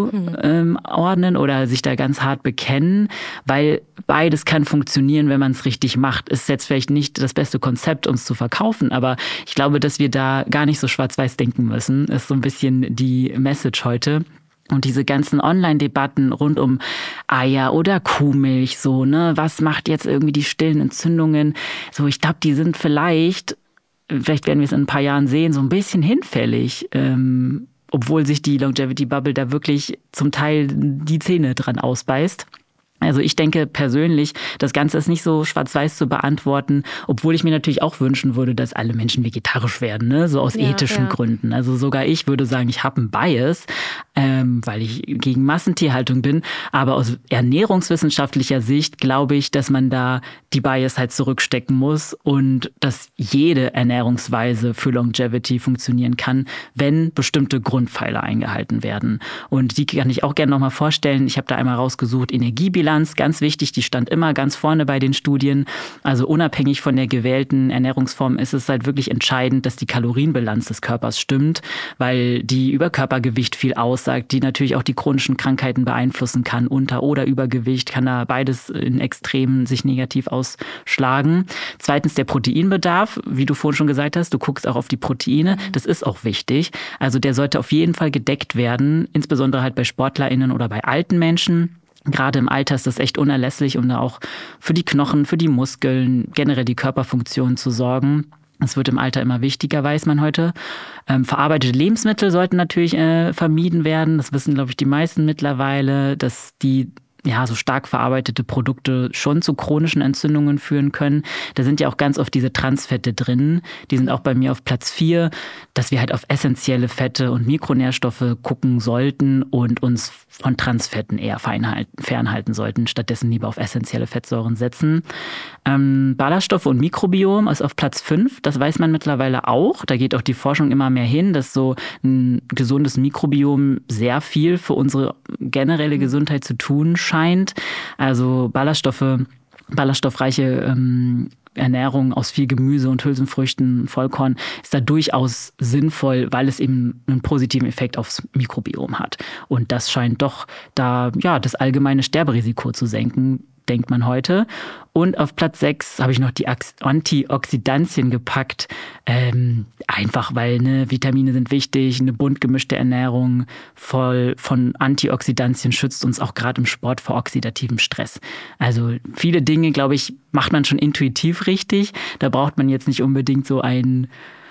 zuordnen ähm, oder sich da ganz hart bekennen, weil beides kann funktionieren, wenn man es richtig macht. Ist jetzt vielleicht nicht das beste Konzept, um es zu verkaufen, aber ich glaube, dass wir da gar nicht so schwarz-weiß denken müssen, ist so ein bisschen die Message heute. Und diese ganzen Online-Debatten rund um Eier oder Kuhmilch, so, ne, was macht jetzt irgendwie die stillen Entzündungen? So, ich glaube, die sind vielleicht Vielleicht werden wir es in ein paar Jahren sehen, so ein bisschen hinfällig, ähm, obwohl sich die Longevity-Bubble da wirklich zum Teil die Zähne dran ausbeißt. Also ich denke persönlich, das Ganze ist nicht so schwarz-weiß zu beantworten, obwohl ich mir natürlich auch wünschen würde, dass alle Menschen vegetarisch werden, ne? So aus ja, ethischen ja. Gründen. Also sogar ich würde sagen, ich habe einen Bias, ähm, weil ich gegen Massentierhaltung bin. Aber aus ernährungswissenschaftlicher Sicht glaube ich, dass man da die Bias halt zurückstecken muss und dass jede Ernährungsweise für Longevity funktionieren kann, wenn bestimmte Grundpfeiler eingehalten werden. Und die kann ich auch gerne nochmal vorstellen. Ich habe da einmal rausgesucht, Energiebilanz. Ganz wichtig, die stand immer ganz vorne bei den Studien. Also unabhängig von der gewählten Ernährungsform ist es halt wirklich entscheidend, dass die Kalorienbilanz des Körpers stimmt, weil die über Körpergewicht viel aussagt, die natürlich auch die chronischen Krankheiten beeinflussen kann. Unter- oder Übergewicht kann da beides in Extremen sich negativ ausschlagen. Zweitens der Proteinbedarf, wie du vorhin schon gesagt hast, du guckst auch auf die Proteine. Das ist auch wichtig. Also der sollte auf jeden Fall gedeckt werden, insbesondere halt bei SportlerInnen oder bei alten Menschen. Gerade im Alter ist das echt unerlässlich, um da auch für die Knochen, für die Muskeln, generell die Körperfunktion zu sorgen. Das wird im Alter immer wichtiger, weiß man heute. Ähm, verarbeitete Lebensmittel sollten natürlich äh, vermieden werden. Das wissen, glaube ich, die meisten mittlerweile, dass die ja, so stark verarbeitete Produkte schon zu chronischen Entzündungen führen können. Da sind ja auch ganz oft diese Transfette drin. Die sind auch bei mir auf Platz vier, dass wir halt auf essentielle Fette und Mikronährstoffe gucken sollten und uns von Transfetten eher fernhalten sollten, stattdessen lieber auf essentielle Fettsäuren setzen. Ähm, Ballaststoffe und Mikrobiom ist auf Platz fünf. Das weiß man mittlerweile auch. Da geht auch die Forschung immer mehr hin, dass so ein gesundes Mikrobiom sehr viel für unsere generelle Gesundheit zu tun scheint. Also Ballaststoffe, ballaststoffreiche ähm, Ernährung aus viel Gemüse und Hülsenfrüchten, Vollkorn ist da durchaus sinnvoll, weil es eben einen positiven Effekt aufs Mikrobiom hat. Und das scheint doch da ja das allgemeine Sterberisiko zu senken. denkt man heute. Und auf Platz sechs habe ich noch die Antioxidantien gepackt. Ähm, einfach, weil ne, Vitamine sind wichtig, eine bunt gemischte Ernährung voll von Antioxidantien schützt uns auch gerade im Sport vor oxidativem Stress. Also viele Dinge, glaube ich, macht man schon intuitiv richtig. Da braucht man jetzt nicht unbedingt so ein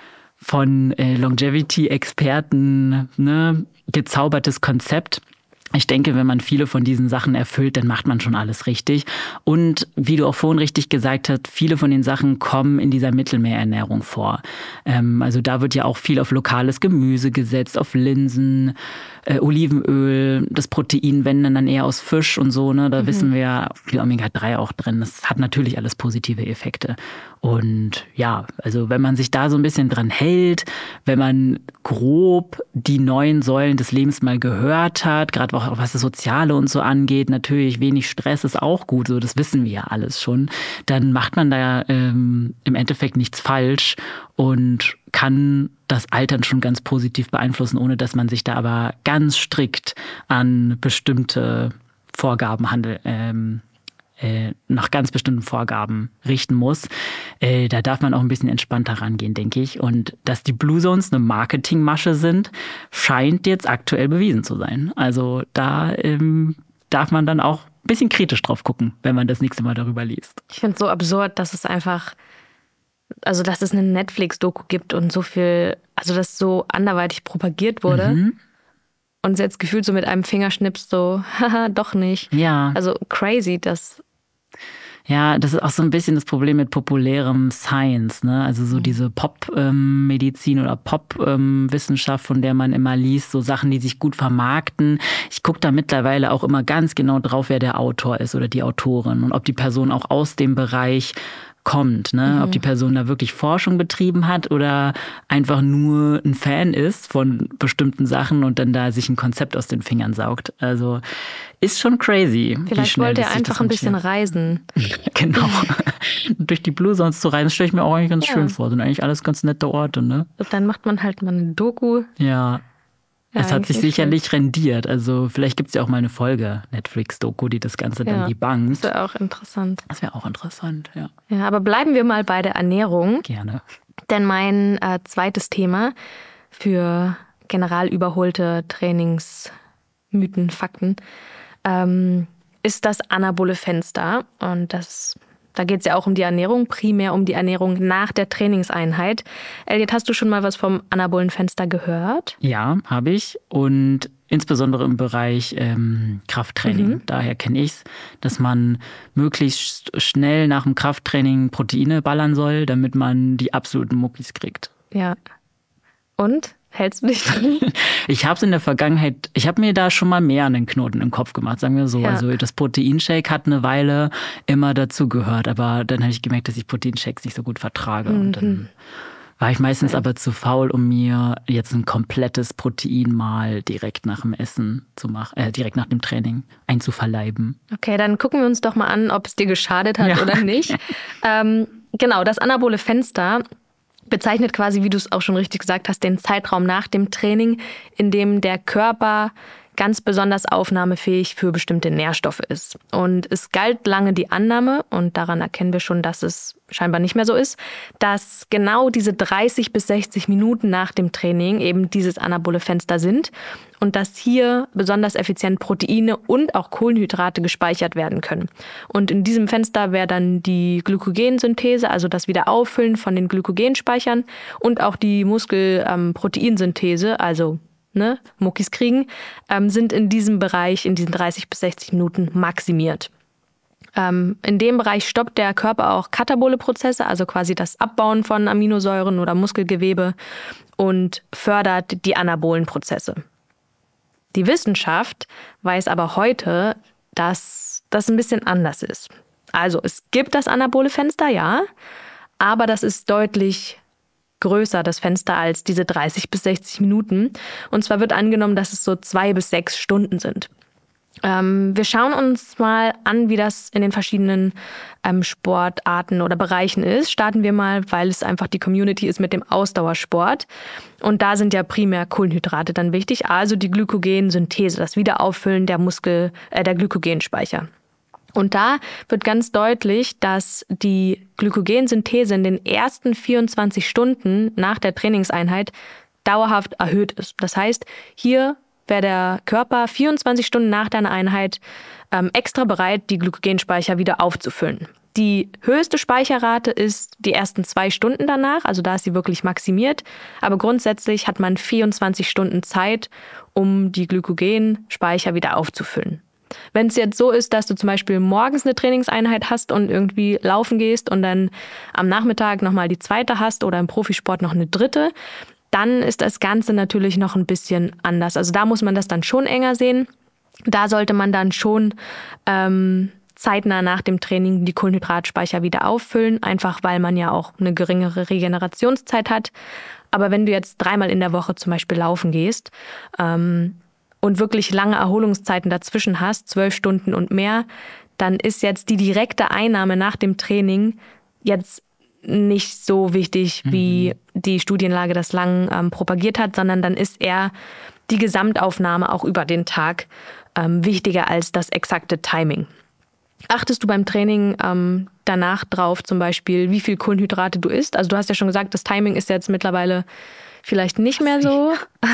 von äh, Longevity-Experten ne, gezaubertes Konzept. Ich denke, wenn man viele von diesen Sachen erfüllt, dann macht man schon alles richtig. Und wie du auch vorhin richtig gesagt hast, viele von den Sachen kommen in dieser Mittelmeerernährung vor. Ähm, also da wird ja auch viel auf lokales Gemüse gesetzt, auf Linsen, äh, Olivenöl, das Protein, wenn dann eher aus Fisch und so. Ne, da mhm. wissen wir ja, viel Omega drei auch drin. Das hat natürlich alles positive Effekte. Und ja, also wenn man sich da so ein bisschen dran hält, wenn man grob die neuen Säulen des Lebens mal gehört hat, gerade auch was das Soziale und so angeht, natürlich wenig Stress ist auch gut, so das wissen wir ja alles schon, dann macht man da ähm, im Endeffekt nichts falsch und kann das Altern schon ganz positiv beeinflussen, ohne dass man sich da aber ganz strikt an bestimmte Vorgaben handelt. Ähm, Äh, nach ganz bestimmten Vorgaben richten muss. Äh, da darf man auch ein bisschen entspannter rangehen, denke ich. Und dass die Blue Zones eine Marketingmasche sind, scheint jetzt aktuell bewiesen zu sein. Also da ähm, darf man dann auch ein bisschen kritisch drauf gucken, wenn man das nächste Mal darüber liest. Ich finde es so absurd, dass es einfach, also dass es eine Netflix-Doku gibt und so viel, also das so anderweitig propagiert wurde. Mhm. Und jetzt gefühlt so mit einem Fingerschnips so, haha, doch nicht. Ja. Also crazy, dass... Ja, das ist auch so ein bisschen das Problem mit populärem Science, ne? Also so diese Pop-Medizin oder Pop-Wissenschaft, von der man immer liest, so Sachen, die sich gut vermarkten. Ich gucke da mittlerweile auch immer ganz genau drauf, wer der Autor ist oder die Autorin und ob die Person auch aus dem Bereich kommt, ne? Mhm. Ob die Person da wirklich Forschung betrieben hat oder einfach nur ein Fan ist von bestimmten Sachen und dann da sich ein Konzept aus den Fingern saugt. Also ist schon crazy. Vielleicht wollte er einfach ein bisschen reisen. Genau. Durch die Blue Zones zu reisen, stelle ich mir auch eigentlich ganz ja. schön vor. Sind eigentlich alles ganz nette Orte, ne? Und dann macht man halt mal eine Doku. Ja. Ja, es hat sich sicherlich schön. rendiert. Also vielleicht gibt es ja auch mal eine Folge Netflix-Doku, die das Ganze dann ja, debankt. Das wäre auch interessant. Das wäre auch interessant, ja. Ja, aber bleiben wir mal bei der Ernährung. Gerne. Denn mein äh, zweites Thema für general überholte Trainingsmythen, Fakten, ähm, ist das anabole Fenster. Und das... Da geht es ja auch um die Ernährung, primär um die Ernährung nach der Trainingseinheit. Elliot, hast du schon mal was vom anabolen Fenster gehört? Ja, habe ich. Und insbesondere im Bereich ähm, Krafttraining. Mhm. Daher kenne ich es, dass man möglichst schnell nach dem Krafttraining Proteine ballern soll, damit man die absoluten Muckis kriegt. Ja. Und? Hältst du dich dran? Ich habe es in der Vergangenheit, ich habe mir da schon mal mehr einen Knoten im Kopf gemacht, sagen wir so. Ja. Also das Proteinshake hat eine Weile immer dazu gehört, aber dann habe ich gemerkt, dass ich Proteinshakes nicht so gut vertrage. Mhm. Und dann war ich meistens okay. aber zu faul, um mir jetzt ein komplettes Protein mal direkt nach dem Essen zu machen, äh, direkt nach dem Training einzuverleiben. Okay, dann gucken wir uns doch mal an, ob es dir geschadet hat ja. oder nicht. ähm, genau, das anabole Fenster bezeichnet quasi, wie du es auch schon richtig gesagt hast, den Zeitraum nach dem Training, in dem der Körper ganz besonders aufnahmefähig für bestimmte Nährstoffe ist. Und es galt lange die Annahme, und daran erkennen wir schon, dass es scheinbar nicht mehr so ist, dass genau diese dreißig bis sechzig Minuten nach dem Training eben dieses anabole Fenster sind und dass hier besonders effizient Proteine und auch Kohlenhydrate gespeichert werden können. Und in diesem Fenster wäre dann die Glykogensynthese, also das Wiederauffüllen von den Glykogenspeichern und auch die Muskelproteinsynthese, ähm, also ne, Muckis kriegen, ähm, sind in diesem Bereich, in diesen dreißig bis sechzig Minuten maximiert. Ähm, in dem Bereich stoppt der Körper auch katabole Prozesse, also quasi das Abbauen von Aminosäuren oder Muskelgewebe und fördert die anabolen Prozesse. Die Wissenschaft weiß aber heute, dass das ein bisschen anders ist. Also es gibt das anabole Fenster, ja, aber das ist deutlich größer, das Fenster, als diese dreißig bis sechzig Minuten. Und zwar wird angenommen, dass es so zwei bis sechs Stunden sind. Ähm, wir schauen uns mal an, wie das in den verschiedenen ähm, Sportarten oder Bereichen ist. Starten wir mal, weil es einfach die Community ist, mit dem Ausdauersport. Und da sind ja primär Kohlenhydrate dann wichtig, also die Glykogensynthese, das Wiederauffüllen der Muskel, äh, der Glykogenspeicher. Und da wird ganz deutlich, dass die Glykogensynthese in den ersten vierundzwanzig Stunden nach der Trainingseinheit dauerhaft erhöht ist. Das heißt, hier wäre der Körper vierundzwanzig Stunden nach deiner Einheit ähm, extra bereit, die Glykogenspeicher wieder aufzufüllen. Die höchste Speicherrate ist die ersten zwei Stunden danach, also da ist sie wirklich maximiert. Aber grundsätzlich hat man vierundzwanzig Stunden Zeit, um die Glykogenspeicher wieder aufzufüllen. Wenn es jetzt so ist, dass du zum Beispiel morgens eine Trainingseinheit hast und irgendwie laufen gehst und dann am Nachmittag nochmal die zweite hast oder im Profisport noch eine dritte, dann ist das Ganze natürlich noch ein bisschen anders. Also da muss man das dann schon enger sehen. Da sollte man dann schon ähm, zeitnah nach dem Training die Kohlenhydratspeicher wieder auffüllen, einfach weil man ja auch eine geringere Regenerationszeit hat. Aber wenn du jetzt dreimal in der Woche zum Beispiel laufen gehst ähm, und wirklich lange Erholungszeiten dazwischen hast, zwölf Stunden und mehr, dann ist jetzt die direkte Einnahme nach dem Training jetzt nicht so wichtig, wie mhm. die Studienlage das lang ähm, propagiert hat, sondern dann ist eher die Gesamtaufnahme auch über den Tag ähm, wichtiger als das exakte Timing. Achtest du beim Training ähm, danach drauf zum Beispiel, wie viel Kohlenhydrate du isst? Also du hast ja schon gesagt, das Timing ist jetzt mittlerweile vielleicht nicht mehr so,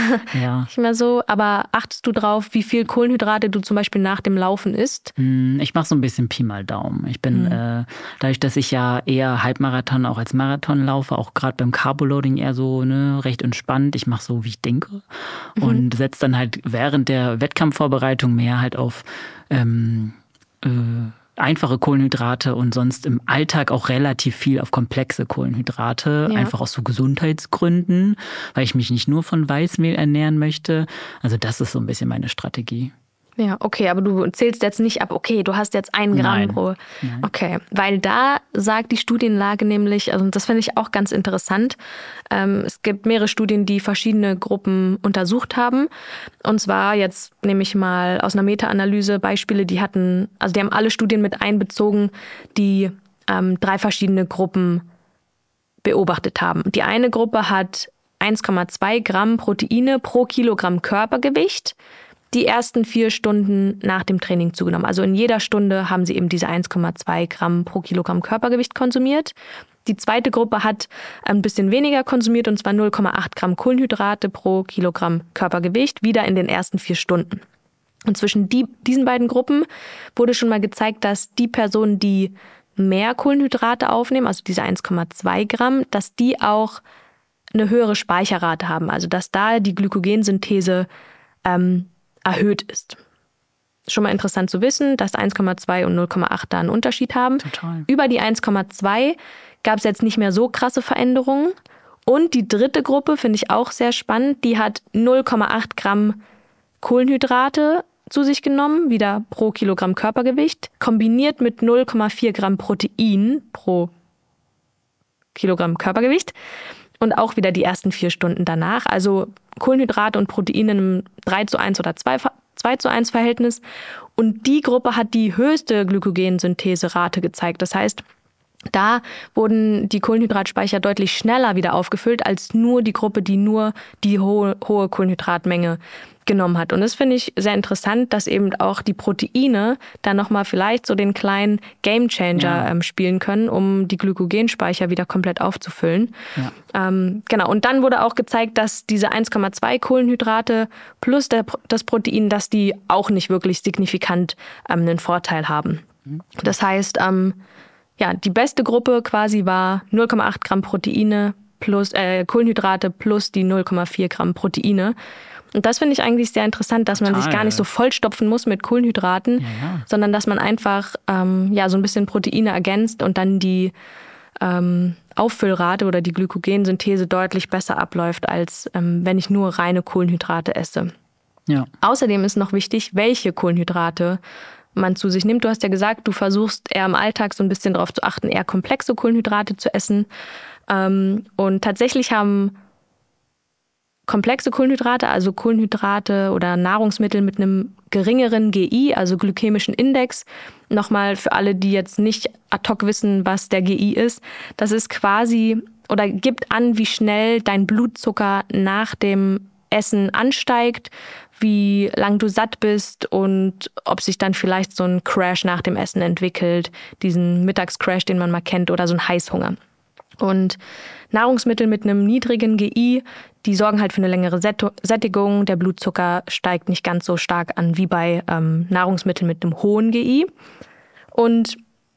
ja. nicht mehr so, aber achtest du drauf, wie viel Kohlenhydrate du zum Beispiel nach dem Laufen isst? Ich mache so ein bisschen Pi mal Daumen. Ich bin, mhm. äh, dadurch, dass ich ja eher Halbmarathon auch als Marathon laufe, auch gerade beim Carboloading eher so ne, recht entspannt. Ich mache so, wie ich denke mhm. und setze dann halt während der Wettkampfvorbereitung mehr halt auf ähm, äh, einfache Kohlenhydrate und sonst im Alltag auch relativ viel auf komplexe Kohlenhydrate, ja. einfach aus so Gesundheitsgründen, weil ich mich nicht nur von Weißmehl ernähren möchte. Also das ist so ein bisschen meine Strategie. Ja, okay, aber du zählst jetzt nicht ab, okay, du hast jetzt ein Gramm Nein. pro. Nein. Okay, weil da sagt die Studienlage nämlich, also das finde ich auch ganz interessant, ähm, es gibt mehrere Studien, die verschiedene Gruppen untersucht haben. Und zwar jetzt nehme ich mal aus einer Meta-Analyse Beispiele, die hatten, also die haben alle Studien mit einbezogen, die ähm, drei verschiedene Gruppen beobachtet haben. Die eine Gruppe hat eins Komma zwei Gramm Proteine pro Kilogramm Körpergewicht die ersten vier Stunden nach dem Training zugenommen. Also in jeder Stunde haben sie eben diese eins Komma zwei Gramm pro Kilogramm Körpergewicht konsumiert. Die zweite Gruppe hat ein bisschen weniger konsumiert, und zwar null Komma acht Gramm Kohlenhydrate pro Kilogramm Körpergewicht, wieder in den ersten vier Stunden. Und zwischen die, diesen beiden Gruppen wurde schon mal gezeigt, dass die Personen, die mehr Kohlenhydrate aufnehmen, also diese eins Komma zwei Gramm, dass die auch eine höhere Speicherrate haben. Also dass da die Glykogensynthese ähm, erhöht ist. Schon mal interessant zu wissen, dass eins Komma zwei und null Komma acht da einen Unterschied haben. Total. Über die eins Komma zwei gab es jetzt nicht mehr so krasse Veränderungen. Und die dritte Gruppe finde ich auch sehr spannend. Die hat null Komma acht Gramm Kohlenhydrate zu sich genommen, wieder pro Kilogramm Körpergewicht, kombiniert mit null Komma vier Gramm Protein pro Kilogramm Körpergewicht. Und auch wieder die ersten vier Stunden danach. Also Kohlenhydrate und Proteine in einem drei zu eins oder zwei zu eins Verhältnis. Und die Gruppe hat die höchste Glykogensyntheserate gezeigt. Das heißt, da wurden die Kohlenhydratspeicher deutlich schneller wieder aufgefüllt als nur die Gruppe, die nur die hohe, hohe Kohlenhydratmenge genommen hat. Und das finde ich sehr interessant, dass eben auch die Proteine da nochmal vielleicht so den kleinen Gamechanger ja. ähm, spielen können, um die Glykogenspeicher wieder komplett aufzufüllen. Ja. Ähm, genau. Und dann wurde auch gezeigt, dass diese eins Komma zwei Kohlenhydrate plus der, das Protein, dass die auch nicht wirklich signifikant ähm, einen Vorteil haben. Mhm. Das heißt, ähm, ja, die beste Gruppe quasi war null Komma acht Gramm Proteine plus äh, Kohlenhydrate plus die null Komma vier Gramm Proteine. Und das finde ich eigentlich sehr interessant, dass Total. man sich gar nicht so vollstopfen muss mit Kohlenhydraten, ja, ja. sondern dass man einfach ähm, ja, so ein bisschen Proteine ergänzt und dann die ähm, Auffüllrate oder die Glykogensynthese deutlich besser abläuft, als ähm, wenn ich nur reine Kohlenhydrate esse. Ja. Außerdem ist noch wichtig, welche Kohlenhydrate man zu sich nimmt. Du hast ja gesagt, du versuchst eher im Alltag so ein bisschen darauf zu achten, eher komplexe Kohlenhydrate zu essen. Ähm, und tatsächlich haben komplexe Kohlenhydrate, also Kohlenhydrate oder Nahrungsmittel mit einem geringeren G I, also glykämischen Index. Nochmal für alle, die jetzt nicht ad hoc wissen, was der G I ist. Das ist quasi oder gibt an, wie schnell dein Blutzucker nach dem Essen ansteigt, wie lang du satt bist und ob sich dann vielleicht so ein Crash nach dem Essen entwickelt, diesen Mittagscrash, den man mal kennt, oder so ein Heißhunger. Und Nahrungsmittel mit einem niedrigen G I, die sorgen halt für eine längere Sättigung. Der Blutzucker steigt nicht ganz so stark an wie bei ähm, Nahrungsmitteln mit einem hohen G I. Und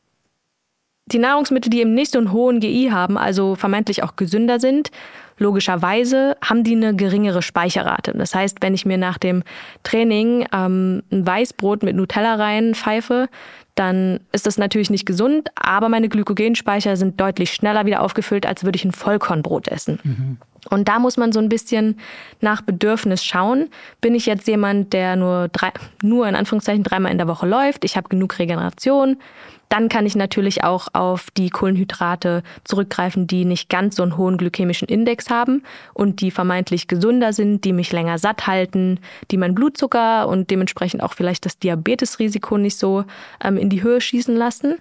die Nahrungsmittel, die eben nicht so einen hohen G I haben, also vermeintlich auch gesünder sind, logischerweise haben die eine geringere Speicherrate. Das heißt, wenn ich mir nach dem Training ähm, ein Weißbrot mit Nutella reinpfeife, dann ist das natürlich nicht gesund, aber meine Glykogenspeicher sind deutlich schneller wieder aufgefüllt, als würde ich ein Vollkornbrot essen. Mhm. Und da muss man so ein bisschen nach Bedürfnis schauen. Bin ich jetzt jemand, der nur, drei, nur in Anführungszeichen dreimal in der Woche läuft, ich habe genug Regeneration, dann kann ich natürlich auch auf die Kohlenhydrate zurückgreifen, die nicht ganz so einen hohen glykämischen Index haben und die vermeintlich gesünder sind, die mich länger satt halten, die meinen Blutzucker und dementsprechend auch vielleicht das Diabetesrisiko nicht so ähm, in die Höhe schießen lassen.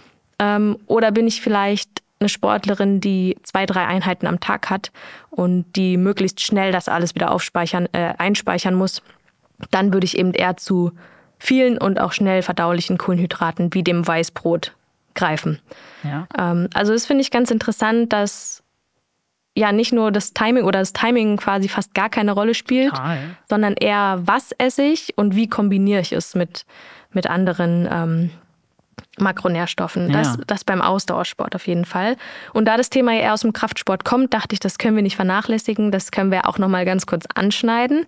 Ähm, oder bin ich vielleicht eine Sportlerin, die zwei, drei Einheiten am Tag hat und die möglichst schnell das alles wieder aufspeichern, äh, einspeichern muss, dann würde ich eben eher zu vielen und auch schnell verdaulichen Kohlenhydraten wie dem Weißbrot greifen. Ja. Ähm, also das finde ich ganz interessant, dass ja nicht nur das Timing oder das Timing quasi fast gar keine Rolle spielt, Total. sondern eher, was esse ich und wie kombiniere ich es mit, mit anderen ähm, Makronährstoffen. Ja. Das, das beim Ausdauersport auf jeden Fall. Und da das Thema ja eher aus dem Kraftsport kommt, dachte ich, das können wir nicht vernachlässigen. Das können wir auch noch mal ganz kurz anschneiden.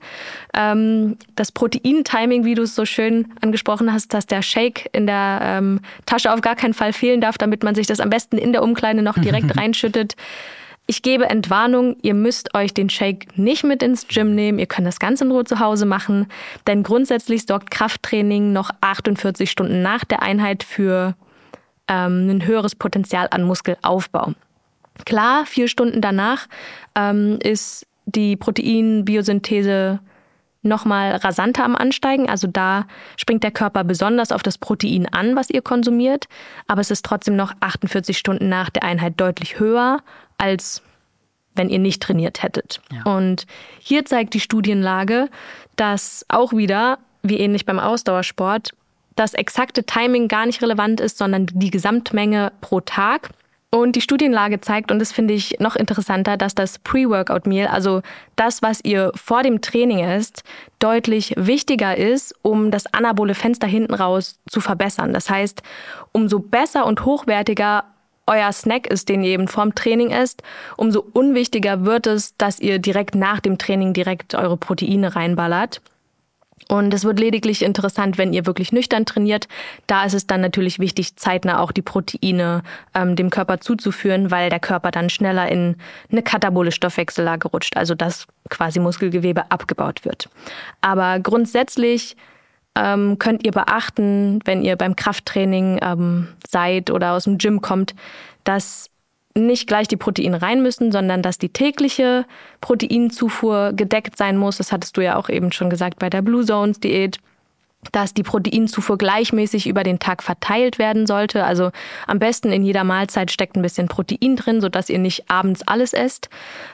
Ähm, das Protein-Timing, wie du es so schön angesprochen hast, dass der Shake in der ähm, Tasche auf gar keinen Fall fehlen darf, damit man sich das am besten in der Umkleide noch direkt reinschüttet. Ich gebe Entwarnung, ihr müsst euch den Shake nicht mit ins Gym nehmen. Ihr könnt das ganz in Ruhe zu Hause machen. Denn grundsätzlich sorgt Krafttraining noch achtundvierzig Stunden nach der Einheit für ähm, ein höheres Potenzial an Muskelaufbau. Klar, vier Stunden danach ähm, ist die Proteinbiosynthese nochmal rasanter am Ansteigen. Also da springt der Körper besonders auf das Protein an, was ihr konsumiert. Aber es ist trotzdem noch achtundvierzig Stunden nach der Einheit deutlich höher, als wenn ihr nicht trainiert hättet. Ja. Und hier zeigt die Studienlage, dass auch wieder, wie ähnlich beim Ausdauersport, das exakte Timing gar nicht relevant ist, sondern die Gesamtmenge pro Tag. Und die Studienlage zeigt, und das finde ich noch interessanter, dass das Pre-Workout-Meal, also das, was ihr vor dem Training esst, deutlich wichtiger ist, um das anabole Fenster hinten raus zu verbessern. Das heißt, umso besser und hochwertiger euer Snack ist, den ihr eben vorm Training esst, umso unwichtiger wird es, dass ihr direkt nach dem Training direkt eure Proteine reinballert. Und es wird lediglich interessant, wenn ihr wirklich nüchtern trainiert. Da ist es dann natürlich wichtig, zeitnah auch die Proteine ähm, dem Körper zuzuführen, weil der Körper dann schneller in eine katabole Stoffwechsellage rutscht, also dass quasi Muskelgewebe abgebaut wird. Aber grundsätzlich ähm, könnt ihr beachten, wenn ihr beim Krafttraining ähm, seid oder aus dem Gym kommt, dass nicht gleich die Proteine rein müssen, sondern dass die tägliche Proteinzufuhr gedeckt sein muss. Das hattest du ja auch eben schon gesagt bei der Blue Zones Diät, dass die Proteinzufuhr gleichmäßig über den Tag verteilt werden sollte. Also am besten in jeder Mahlzeit steckt ein bisschen Protein drin, sodass ihr nicht abends alles esst.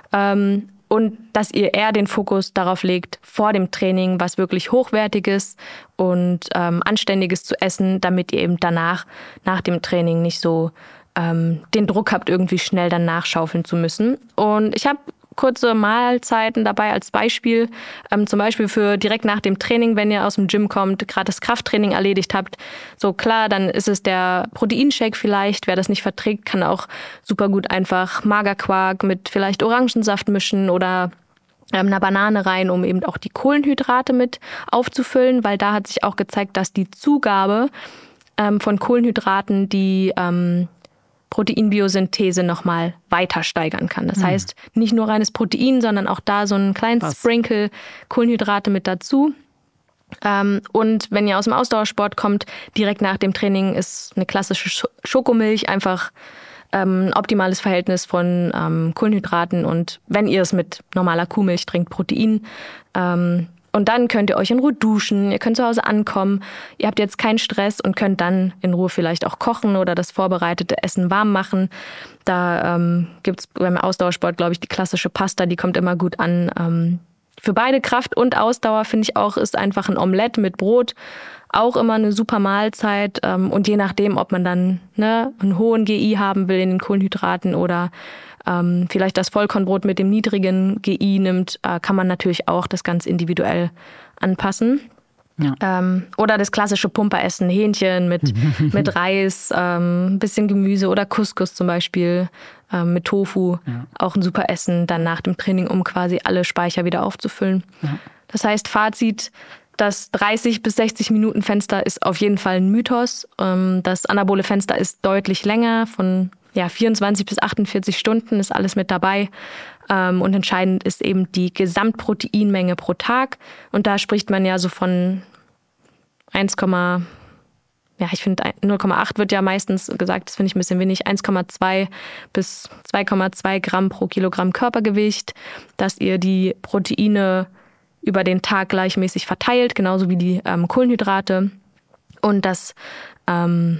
Und dass ihr eher den Fokus darauf legt, vor dem Training was wirklich Hochwertiges und Anständiges zu essen, damit ihr eben danach, nach dem Training nicht so den Druck habt, irgendwie schnell dann nachschaufeln zu müssen. Und ich habe kurze Mahlzeiten dabei als Beispiel, ähm, zum Beispiel für direkt nach dem Training, wenn ihr aus dem Gym kommt, gerade das Krafttraining erledigt habt. So klar, dann ist es der Proteinshake vielleicht. Wer das nicht verträgt, kann auch super gut einfach Magerquark mit vielleicht Orangensaft mischen oder ähm, einer Banane rein, um eben auch die Kohlenhydrate mit aufzufüllen, weil da hat sich auch gezeigt, dass die Zugabe ähm, von Kohlenhydraten die ähm, Proteinbiosynthese nochmal weiter steigern kann. Das mhm. heißt, nicht nur reines Protein, sondern auch da so einen kleinen Was? Sprinkle Kohlenhydrate mit dazu. Ähm, und wenn ihr aus dem Ausdauersport kommt, direkt nach dem Training ist eine klassische Sch- Schokomilch einfach ähm, ein optimales Verhältnis von ähm, Kohlenhydraten und wenn ihr es mit normaler Kuhmilch trinkt, Protein. Ähm, Und dann könnt ihr euch in Ruhe duschen, ihr könnt zu Hause ankommen, ihr habt jetzt keinen Stress und könnt dann in Ruhe vielleicht auch kochen oder das vorbereitete Essen warm machen. Da ähm, gibt es beim Ausdauersport, glaube ich, die klassische Pasta, die kommt immer gut an. Ähm, für beide Kraft und Ausdauer finde ich auch, ist einfach ein Omelett mit Brot auch immer eine super Mahlzeit. Und je nachdem, ob man dann ne, einen hohen G I haben will in den Kohlenhydraten oder ähm, vielleicht das Vollkornbrot mit dem niedrigen G I nimmt, äh, kann man natürlich auch das ganz individuell anpassen. Ja. Ähm, oder das klassische Pumperessen, Hähnchen mit, mit Reis, ähm, ein bisschen Gemüse oder Couscous zum Beispiel ähm, mit Tofu. Ja. Auch ein super Essen dann nach dem Training, um quasi alle Speicher wieder aufzufüllen. Ja. Das heißt, Fazit, das dreißig bis sechzig Minuten Fenster ist auf jeden Fall ein Mythos. Ähm, das anabole Fenster ist deutlich länger, von ja, vierundzwanzig bis achtundvierzig Stunden ist alles mit dabei. Ähm, und entscheidend ist eben die Gesamtproteinmenge pro Tag. Und da spricht man ja so von eins, ja, ich finde null Komma acht wird ja meistens gesagt, das finde ich ein bisschen wenig, eins Komma zwei bis zwei Komma zwei Gramm pro Kilogramm Körpergewicht, dass ihr die Proteine über den Tag gleichmäßig verteilt, genauso wie die ähm, Kohlenhydrate. Und dass ähm,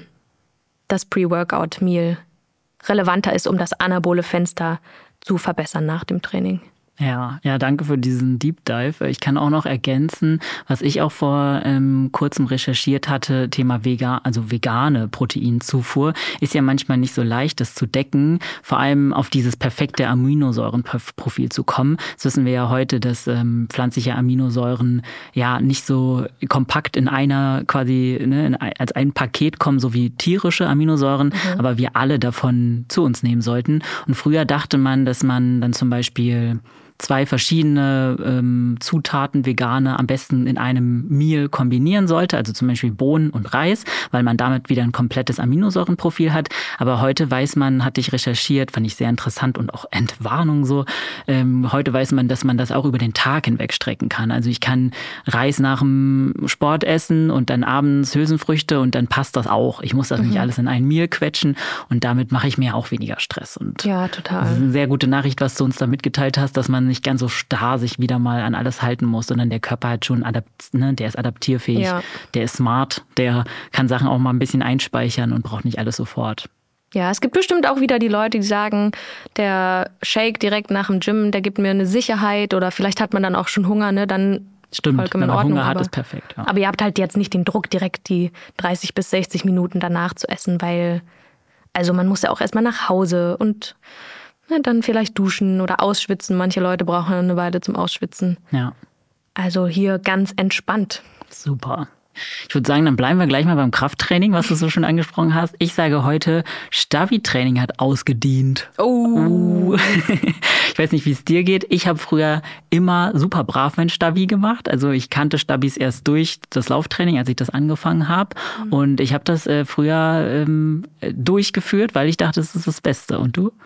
das Pre-Workout-Meal relevanter ist, um das anabole Fenster zu verbessern nach dem Training. Ja, ja, danke für diesen Deep Dive. Ich kann auch noch ergänzen, was ich auch vor ähm, kurzem recherchiert hatte, Thema vegan, also vegane Proteinzufuhr, ist ja manchmal nicht so leicht, das zu decken, vor allem auf dieses perfekte Aminosäurenprofil zu kommen. Das wissen wir ja heute, dass ähm, pflanzliche Aminosäuren ja nicht so kompakt in einer quasi ne, in, als ein Paket kommen, so wie tierische Aminosäuren, mhm. aber wir alle davon zu uns nehmen sollten. Und früher dachte man, dass man dann zum Beispiel zwei verschiedene ähm, Zutaten, vegane, am besten in einem Meal kombinieren sollte, also zum Beispiel Bohnen und Reis, weil man damit wieder ein komplettes Aminosäurenprofil hat. Aber heute weiß man, hatte ich recherchiert, fand ich sehr interessant und auch Entwarnung so, ähm, heute weiß man, dass man das auch über den Tag hinweg strecken kann. Also ich kann Reis nach dem Sport essen und dann abends Hülsenfrüchte und dann passt das auch. Ich muss das mhm. nicht alles in ein Meal quetschen und damit mache ich mir auch weniger Stress. Und ja, total. Das ist eine sehr gute Nachricht, was du uns da mitgeteilt hast, dass man nicht ganz so starr sich wieder mal an alles halten muss, sondern der Körper hat schon adapt, ne, der ist adaptierfähig, ja. der ist smart, der kann Sachen auch mal ein bisschen einspeichern und braucht nicht alles sofort. Ja, es gibt bestimmt auch wieder die Leute, die sagen, der Shake direkt nach dem Gym, der gibt mir eine Sicherheit oder vielleicht hat man dann auch schon Hunger, ne, dann Stimmt, vollkommen in wenn man Ordnung, Hunger hat, aber, ist perfekt. Ja. Aber ihr habt halt jetzt nicht den Druck, direkt die dreißig bis sechzig Minuten danach zu essen, weil also man muss ja auch erstmal nach Hause und na, dann vielleicht duschen oder ausschwitzen. Manche Leute brauchen eine Weile zum Ausschwitzen. Ja. Also hier ganz entspannt. Super. Ich würde sagen, dann bleiben wir gleich mal beim Krafttraining, was du so schon angesprochen hast. Ich sage heute, Stabi-Training hat ausgedient. Oh. Ich weiß nicht, wie es dir geht. Ich habe früher immer super brav mein Stabi gemacht. Also ich kannte Stabis erst durch das Lauftraining, als ich das angefangen habe. Mhm. Und ich habe das äh, früher ähm, durchgeführt, weil ich dachte, das ist das Beste. Und du?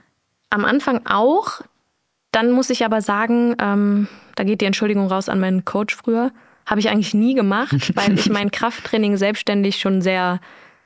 Am Anfang auch. Dann muss ich aber sagen, ähm, da geht die Entschuldigung raus an meinen Coach früher, habe ich eigentlich nie gemacht, weil ich mein Krafttraining selbstständig schon sehr,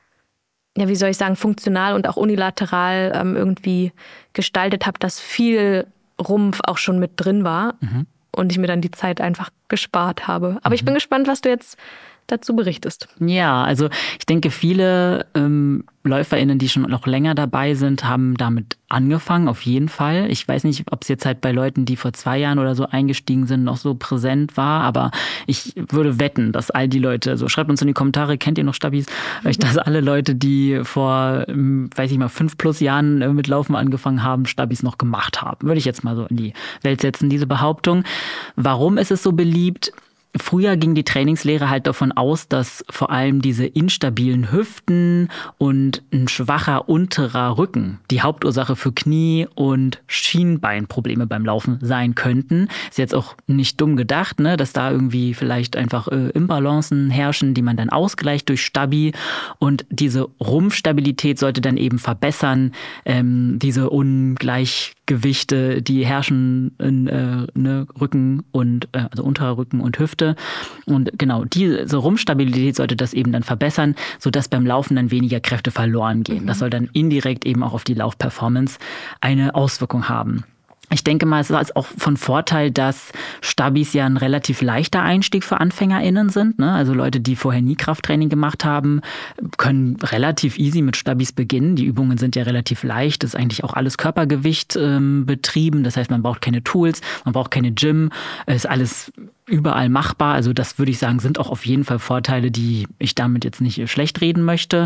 ja, wie soll ich sagen, funktional und auch unilateral ähm, irgendwie gestaltet habe, dass viel Rumpf auch schon mit drin war mhm. und ich mir dann die Zeit einfach gespart habe. Aber mhm. ich bin gespannt, was du jetzt dazu berichtest. Ja, also ich denke, viele ähm, LäuferInnen, die schon noch länger dabei sind, haben damit angefangen, auf jeden Fall. Ich weiß nicht, ob es jetzt halt bei Leuten, die vor zwei Jahren oder so eingestiegen sind, noch so präsent war, aber ich würde wetten, dass all die Leute, so schreibt uns in die Kommentare, kennt ihr noch Stabis? Mhm. Dass alle Leute, die vor, weiß ich mal, fünf plus Jahren mit Laufen angefangen haben, Stabis noch gemacht haben. Würde ich jetzt mal so in die Welt setzen, diese Behauptung. Warum ist es so beliebt? Früher ging die Trainingslehre halt davon aus, dass vor allem diese instabilen Hüften und ein schwacher unterer Rücken die Hauptursache für Knie- und Schienbeinprobleme beim Laufen sein könnten. Ist jetzt auch nicht dumm gedacht, ne, dass da irgendwie vielleicht einfach äh, Imbalancen herrschen, die man dann ausgleicht durch Stabi. Und diese Rumpfstabilität sollte dann eben verbessern, ähm, diese Ungleichgewichte, die herrschen in äh, ne, Rücken und äh, also unterer Rücken und Hüfte. Und genau, diese Rumpfstabilität sollte das eben dann verbessern, sodass beim Laufen dann weniger Kräfte verloren gehen. Mhm. Das soll dann indirekt eben auch auf die Laufperformance eine Auswirkung haben. Ich denke mal, es ist auch von Vorteil, dass Stabis ja ein relativ leichter Einstieg für AnfängerInnen sind. Ne? Also Leute, die vorher nie Krafttraining gemacht haben, können relativ easy mit Stabis beginnen. Die Übungen sind ja relativ leicht. Das ist eigentlich auch alles Körpergewicht ähm, betrieben. Das heißt, man braucht keine Tools, man braucht keine Gym. Es ist alles überall machbar. Also das würde ich sagen, sind auch auf jeden Fall Vorteile, die ich damit jetzt nicht schlecht reden möchte.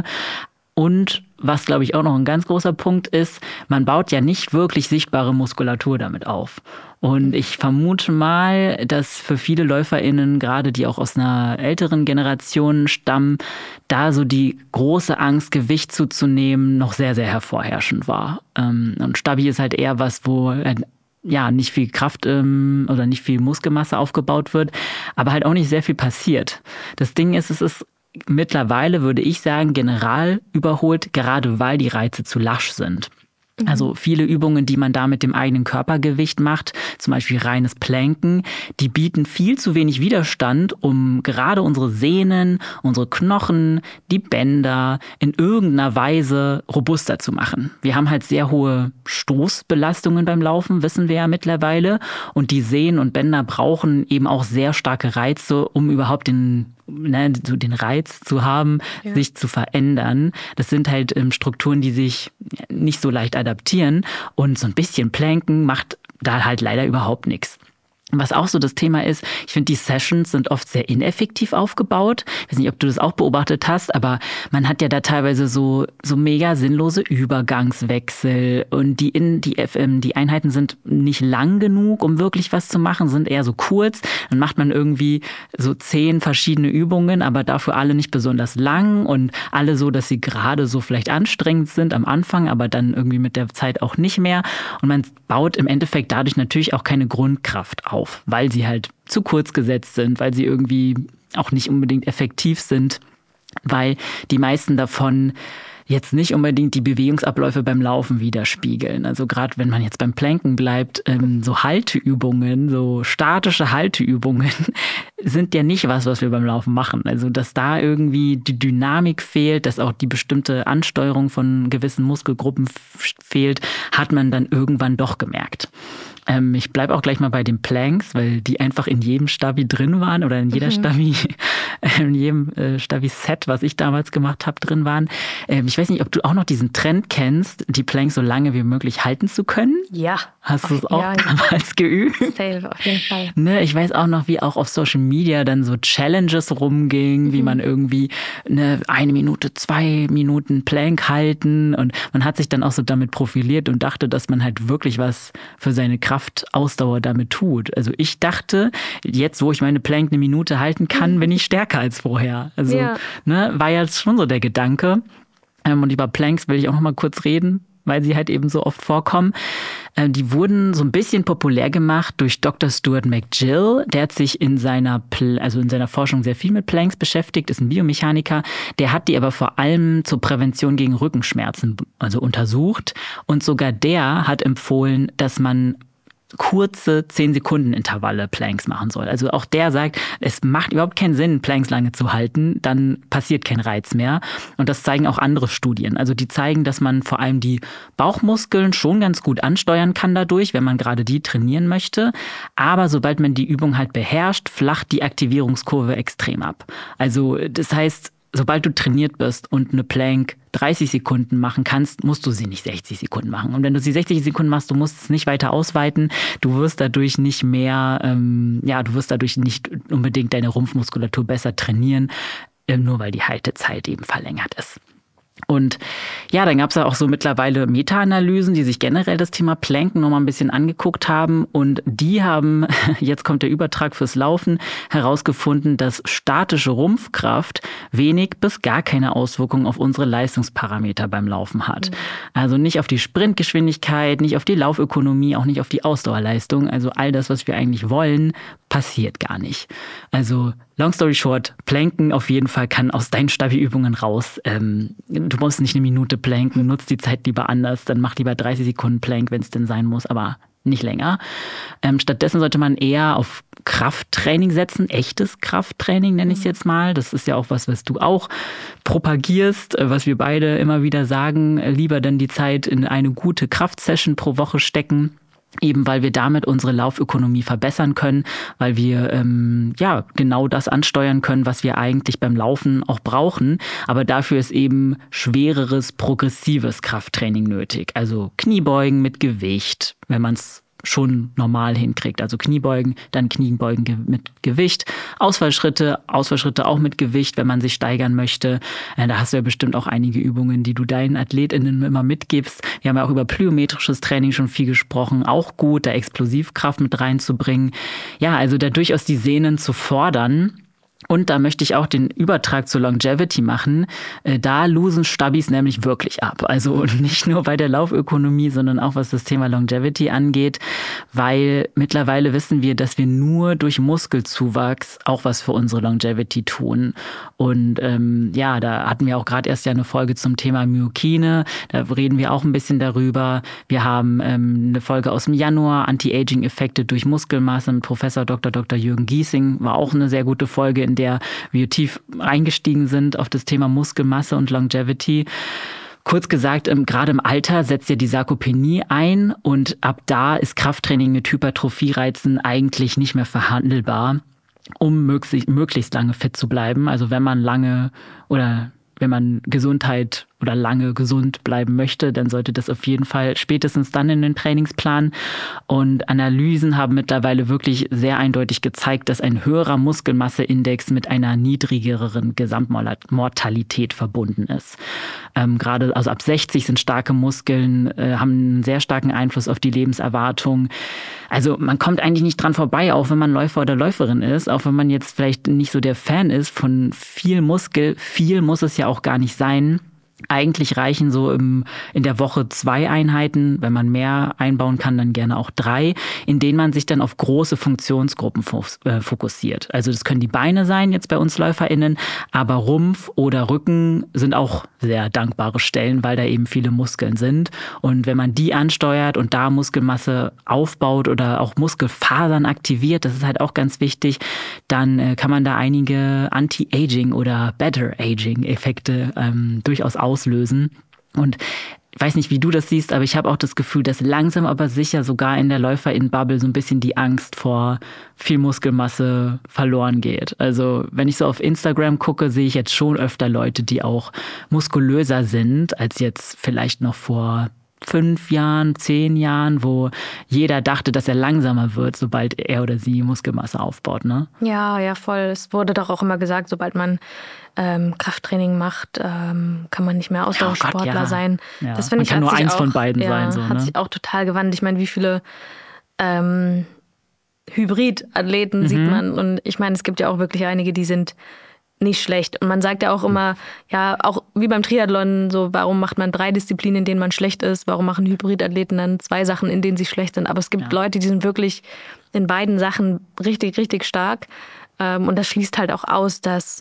Und was, glaube ich, auch noch ein ganz großer Punkt ist, man baut ja nicht wirklich sichtbare Muskulatur damit auf. Und ich vermute mal, dass für viele LäuferInnen, gerade die auch aus einer älteren Generation stammen, da so die große Angst, Gewicht zuzunehmen, noch sehr, sehr hervorherrschend war. Und Stabi ist halt eher was, wo ja nicht viel Kraft ähm, oder nicht viel Muskelmasse aufgebaut wird, aber halt auch nicht sehr viel passiert. Das Ding ist, es ist mittlerweile, würde ich sagen, general überholt, gerade weil die Reize zu lasch sind. Also viele Übungen, die man da mit dem eigenen Körpergewicht macht, zum Beispiel reines Planken, die bieten viel zu wenig Widerstand, um gerade unsere Sehnen, unsere Knochen, die Bänder in irgendeiner Weise robuster zu machen. Wir haben halt sehr hohe Stoßbelastungen beim Laufen, wissen wir ja mittlerweile. Und die Sehnen und Bänder brauchen eben auch sehr starke Reize, um überhaupt den Ne, so den Reiz zu haben, ja. sich zu verändern. Das sind halt ähm, Strukturen, die sich nicht so leicht adaptieren. Und so ein bisschen Planken macht da halt leider überhaupt nichts. Was auch so das Thema ist, ich finde, die Sessions sind oft sehr ineffektiv aufgebaut. Ich weiß nicht, ob du das auch beobachtet hast, aber man hat ja da teilweise so so mega sinnlose Übergangswechsel und die in die F M, die Einheiten sind nicht lang genug, um wirklich was zu machen, sind eher so kurz. Dann macht man irgendwie so zehn verschiedene Übungen, aber dafür alle nicht besonders lang und alle so, dass sie gerade so vielleicht anstrengend sind am Anfang, aber dann irgendwie mit der Zeit auch nicht mehr. Und man baut im Endeffekt dadurch natürlich auch keine Grundkraft auf. Auf, weil sie halt zu kurz gesetzt sind, weil sie irgendwie auch nicht unbedingt effektiv sind, weil die meisten davon jetzt nicht unbedingt die Bewegungsabläufe beim Laufen widerspiegeln. Also gerade wenn man jetzt beim Planken bleibt, ähm, so Halteübungen, so statische Halteübungen sind ja nicht was, was wir beim Laufen machen. Also dass da irgendwie die Dynamik fehlt, dass auch die bestimmte Ansteuerung von gewissen Muskelgruppen f- fehlt, hat man dann irgendwann doch gemerkt. Ähm, ich bleibe auch gleich mal bei den Planks, weil die einfach in jedem Stabi drin waren oder in jeder mhm. Stabi, in jedem äh, Stabi-Set, was ich damals gemacht habe, drin waren. Ähm, ich weiß nicht, ob du auch noch diesen Trend kennst, die Planks so lange wie möglich halten zu können. Ja. Hast du es auch ja, damals ja. geübt? Safe, auf jeden Fall. Ne, ich weiß auch noch, wie auch auf Social Media dann so Challenges rumging, mhm. wie man irgendwie eine, eine Minute, zwei Minuten Plank halten und man hat sich dann auch so damit profiliert und dachte, dass man halt wirklich was für seine Kraftausdauer damit tut. Also ich dachte, jetzt, wo ich meine Plank eine Minute halten kann, bin ich stärker als vorher. Also ja. ne, war jetzt schon so der Gedanke. Und über Planks will ich auch noch mal kurz reden, weil sie halt eben so oft vorkommen. Die wurden so ein bisschen populär gemacht durch Doktor Stuart McGill. Der hat sich in seiner, also in seiner Forschung sehr viel mit Planks beschäftigt, ist ein Biomechaniker. Der hat die aber vor allem zur Prävention gegen Rückenschmerzen also untersucht. Und sogar der hat empfohlen, dass man kurze zehn Sekunden Intervalle Planks machen soll. Also auch der sagt, es macht überhaupt keinen Sinn, Planks lange zu halten, dann passiert kein Reiz mehr. Und das zeigen auch andere Studien. Also die zeigen, dass man vor allem die Bauchmuskeln schon ganz gut ansteuern kann dadurch, wenn man gerade die trainieren möchte. Aber sobald man die Übung halt beherrscht, flacht die Aktivierungskurve extrem ab. Also das heißt, sobald du trainiert bist und eine Plank dreißig Sekunden machen kannst, musst du sie nicht sechzig Sekunden machen. Und wenn du sie sechzig Sekunden machst, du musst es nicht weiter ausweiten. Du wirst dadurch nicht mehr, ähm, ja, du wirst dadurch nicht unbedingt deine Rumpfmuskulatur besser trainieren, äh, nur weil die Haltezeit eben verlängert ist. Und ja, dann gab es ja auch so mittlerweile Meta-Analysen, die sich generell das Thema Planken nochmal ein bisschen angeguckt haben. Und die haben, jetzt kommt der Übertrag fürs Laufen, herausgefunden, dass statische Rumpfkraft wenig bis gar keine Auswirkungen auf unsere Leistungsparameter beim Laufen hat. Mhm. Also nicht auf die Sprintgeschwindigkeit, nicht auf die Laufökonomie, auch nicht auf die Ausdauerleistung. Also all das, was wir eigentlich wollen, passiert gar nicht. Also long story short, Planken auf jeden Fall kann aus deinen Stabi-Übungen raus. Ähm, du musst nicht eine Minute planken, nutzt die Zeit lieber anders, dann mach lieber dreißig Sekunden Plank, wenn es denn sein muss, aber nicht länger. Ähm, stattdessen sollte man eher auf Krafttraining setzen, echtes Krafttraining nenne ich es jetzt mal. Das ist ja auch was, was du auch propagierst, was wir beide immer wieder sagen, lieber dann die Zeit in eine gute Kraftsession pro Woche stecken. eben weil wir damit unsere Laufökonomie verbessern können, weil wir ähm, ja genau das ansteuern können, was wir eigentlich beim Laufen auch brauchen. Aber dafür ist eben schwereres, progressives Krafttraining nötig. Also Kniebeugen mit Gewicht, wenn man es schon normal hinkriegt. Also Kniebeugen, dann Kniebeugen ge- mit Gewicht. Ausfallschritte, Ausfallschritte auch mit Gewicht, wenn man sich steigern möchte. Äh, da hast du ja bestimmt auch einige Übungen, die du deinen AthletInnen immer mitgibst. Wir haben ja auch über plyometrisches Training schon viel gesprochen. Auch gut, da Explosivkraft mit reinzubringen. Ja, also da durchaus die Sehnen zu fordern. Und da möchte ich auch den Übertrag zur Longevity machen. Da losen Stabis nämlich wirklich ab. Also nicht nur bei der Laufökonomie, sondern auch was das Thema Longevity angeht. Weil mittlerweile wissen wir, dass wir nur durch Muskelzuwachs auch was für unsere Longevity tun. Und ähm, ja, da hatten wir auch gerade erst ja eine Folge zum Thema Myokine. Da reden wir auch ein bisschen darüber. Wir haben ähm, eine Folge aus dem Januar, Anti-Aging-Effekte durch Muskelmasse mit Professor Doktor Doktor Jürgen Giesing. War auch eine sehr gute Folge, in der wir tief eingestiegen sind auf das Thema Muskelmasse und Longevity. Kurz gesagt, gerade im Alter setzt ja die Sarkopenie ein und ab da ist Krafttraining mit Hypertrophie-Reizen eigentlich nicht mehr verhandelbar, um möglichst, möglichst lange fit zu bleiben. Also wenn man lange oder wenn man Gesundheit oder lange gesund bleiben möchte, dann sollte das auf jeden Fall spätestens dann in den Trainingsplan. Und Analysen haben mittlerweile wirklich sehr eindeutig gezeigt, dass ein höherer Muskelmasseindex mit einer niedrigeren Gesamtmortalität verbunden ist. Ähm, gerade also ab sechzig sind starke Muskeln, äh, haben einen sehr starken Einfluss auf die Lebenserwartung. Also man kommt eigentlich nicht dran vorbei, auch wenn man Läufer oder Läuferin ist, auch wenn man jetzt vielleicht nicht so der Fan ist von viel Muskel. Viel muss es ja auch gar nicht sein. Eigentlich reichen so im, in der Woche zwei Einheiten, wenn man mehr einbauen kann, dann gerne auch drei, in denen man sich dann auf große Funktionsgruppen fokussiert. Also das können die Beine sein, jetzt bei uns LäuferInnen, aber Rumpf oder Rücken sind auch sehr dankbare Stellen, weil da eben viele Muskeln sind. Und wenn man die ansteuert und da Muskelmasse aufbaut oder auch Muskelfasern aktiviert, das ist halt auch ganz wichtig, dann kann man da einige Anti-Aging oder Better-Aging-Effekte ähm, durchaus auslösen. Und ich weiß nicht, wie du das siehst, aber ich habe auch das Gefühl, dass langsam aber sicher sogar in der LäuferInnen-Bubble so ein bisschen die Angst vor viel Muskelmasse verloren geht. Also wenn ich so auf Instagram gucke, sehe ich jetzt schon öfter Leute, die auch muskulöser sind, als jetzt vielleicht noch vor fünf Jahren, zehn Jahren, wo jeder dachte, dass er langsamer wird, sobald er oder sie Muskelmasse aufbaut, ne? Ja, ja, voll. Es wurde doch auch immer gesagt, sobald man ähm, Krafttraining macht, ähm, kann man nicht mehr Ausdauersportler oh Gott, ja. sein. Ja. Das man ich, kann nur eins auch, von beiden ja, sein. So, hat ne? sich auch total gewandelt. Ich meine, wie viele ähm, Hybrid-Athleten mhm. sieht man. Und ich meine, es gibt ja auch wirklich einige, die sind nicht schlecht. Und man sagt ja auch immer, ja, auch wie beim Triathlon, so, warum macht man drei Disziplinen, in denen man schlecht ist? Warum machen Hybridathleten dann zwei Sachen, in denen sie schlecht sind? Aber es gibt ja. Leute, die sind wirklich in beiden Sachen richtig, richtig stark. Und das schließt halt auch aus, dass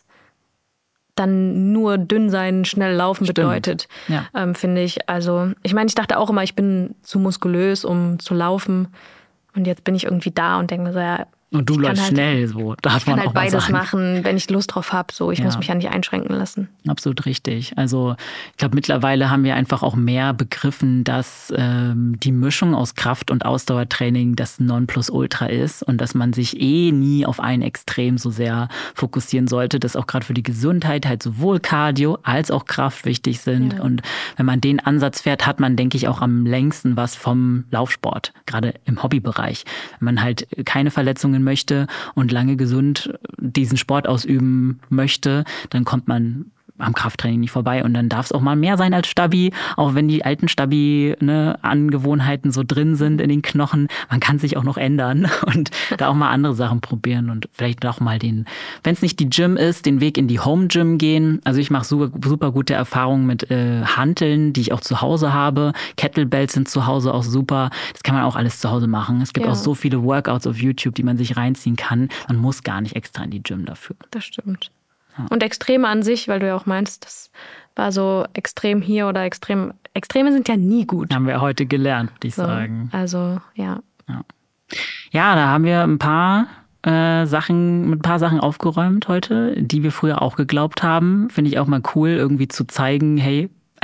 dann nur dünn sein, schnell laufen Stimmt. bedeutet, ja. ähm, finde ich. Also, ich meine, ich dachte auch immer, ich bin zu muskulös, um zu laufen. Und jetzt bin ich irgendwie da und denke mir so, ja, und du läufst halt, schnell, so. Da ich kann halt beides machen, wenn ich Lust drauf habe. So, ich ja. muss mich ja nicht einschränken lassen. Absolut richtig. Also ich glaube, mittlerweile haben wir einfach auch mehr begriffen, dass ähm, die Mischung aus Kraft- und Ausdauertraining das Nonplusultra ist und dass man sich eh nie auf ein Extrem so sehr fokussieren sollte, dass auch gerade für die Gesundheit halt sowohl Cardio als auch Kraft wichtig sind. Ja. Und wenn man den Ansatz fährt, hat man, denke ich, auch am längsten was vom Laufsport, gerade im Hobbybereich. Wenn man halt keine Verletzungen möchte und lange gesund diesen Sport ausüben möchte, dann kommt man am Krafttraining nicht vorbei und dann darf es auch mal mehr sein als Stabi, auch wenn die alten Stabi-Angewohnheiten ne, so drin sind in den Knochen. Man kann sich auch noch ändern und da auch mal andere Sachen probieren und vielleicht auch mal den, wenn es nicht die Gym ist, den Weg in die Home Gym gehen. Also ich mache super, super gute Erfahrungen mit äh, Hanteln, die ich auch zu Hause habe. Kettlebells sind zu Hause auch super. Das kann man auch alles zu Hause machen. Es gibt ja. auch so viele Workouts auf YouTube, die man sich reinziehen kann. Man muss gar nicht extra in die Gym dafür. Das stimmt. Und Extreme an sich, weil du ja auch meinst, das war so extrem hier oder extrem. Extreme sind ja nie gut. Haben wir heute gelernt, würde ich so, sagen. Also, ja. ja. Ja, da haben wir ein paar äh, Sachen, mit ein paar Sachen aufgeräumt heute, die wir früher auch geglaubt haben. Finde ich auch mal cool, irgendwie zu zeigen, hey,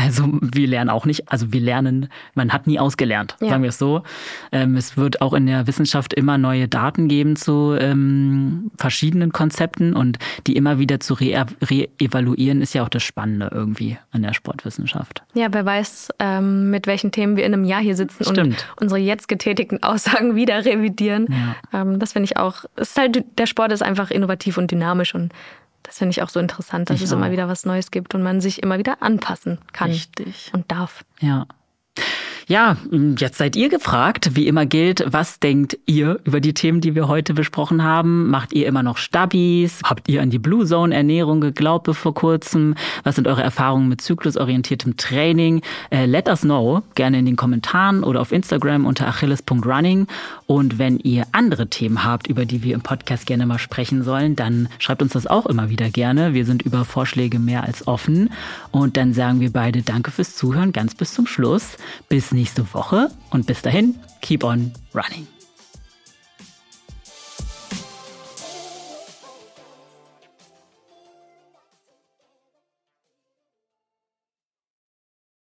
Also wir lernen auch nicht, also wir lernen, man hat nie ausgelernt, ja. sagen wir es so. Ähm, es wird auch in der Wissenschaft immer neue Daten geben zu ähm, verschiedenen Konzepten und die immer wieder zu re- re-evaluieren, ist ja auch das Spannende irgendwie an der Sportwissenschaft. Ja, wer weiß, ähm, mit welchen Themen wir in einem Jahr hier sitzen Stimmt. und unsere jetzt getätigten Aussagen wieder revidieren. Ja. Ähm, das finde ich auch, es ist halt, der Sport ist einfach innovativ und dynamisch und das finde ich auch so interessant, dass ich es auch. immer wieder was Neues gibt und man sich immer wieder anpassen kann. Richtig. Und darf. Ja. Ja, jetzt seid ihr gefragt. Wie immer gilt, was denkt ihr über die Themen, die wir heute besprochen haben? Macht ihr immer noch Stabis? Habt ihr an die Blue Zone Ernährung geglaubt bis vor kurzem? Was sind eure Erfahrungen mit zyklusorientiertem Training? Äh, let us know, gerne in den Kommentaren oder auf Instagram unter achilles punkt running. Und wenn ihr andere Themen habt, über die wir im Podcast gerne mal sprechen sollen, dann schreibt uns das auch immer wieder gerne. Wir sind über Vorschläge mehr als offen. Und dann sagen wir beide Danke fürs Zuhören, ganz bis zum Schluss. Bis nächste Woche und bis dahin, keep on running.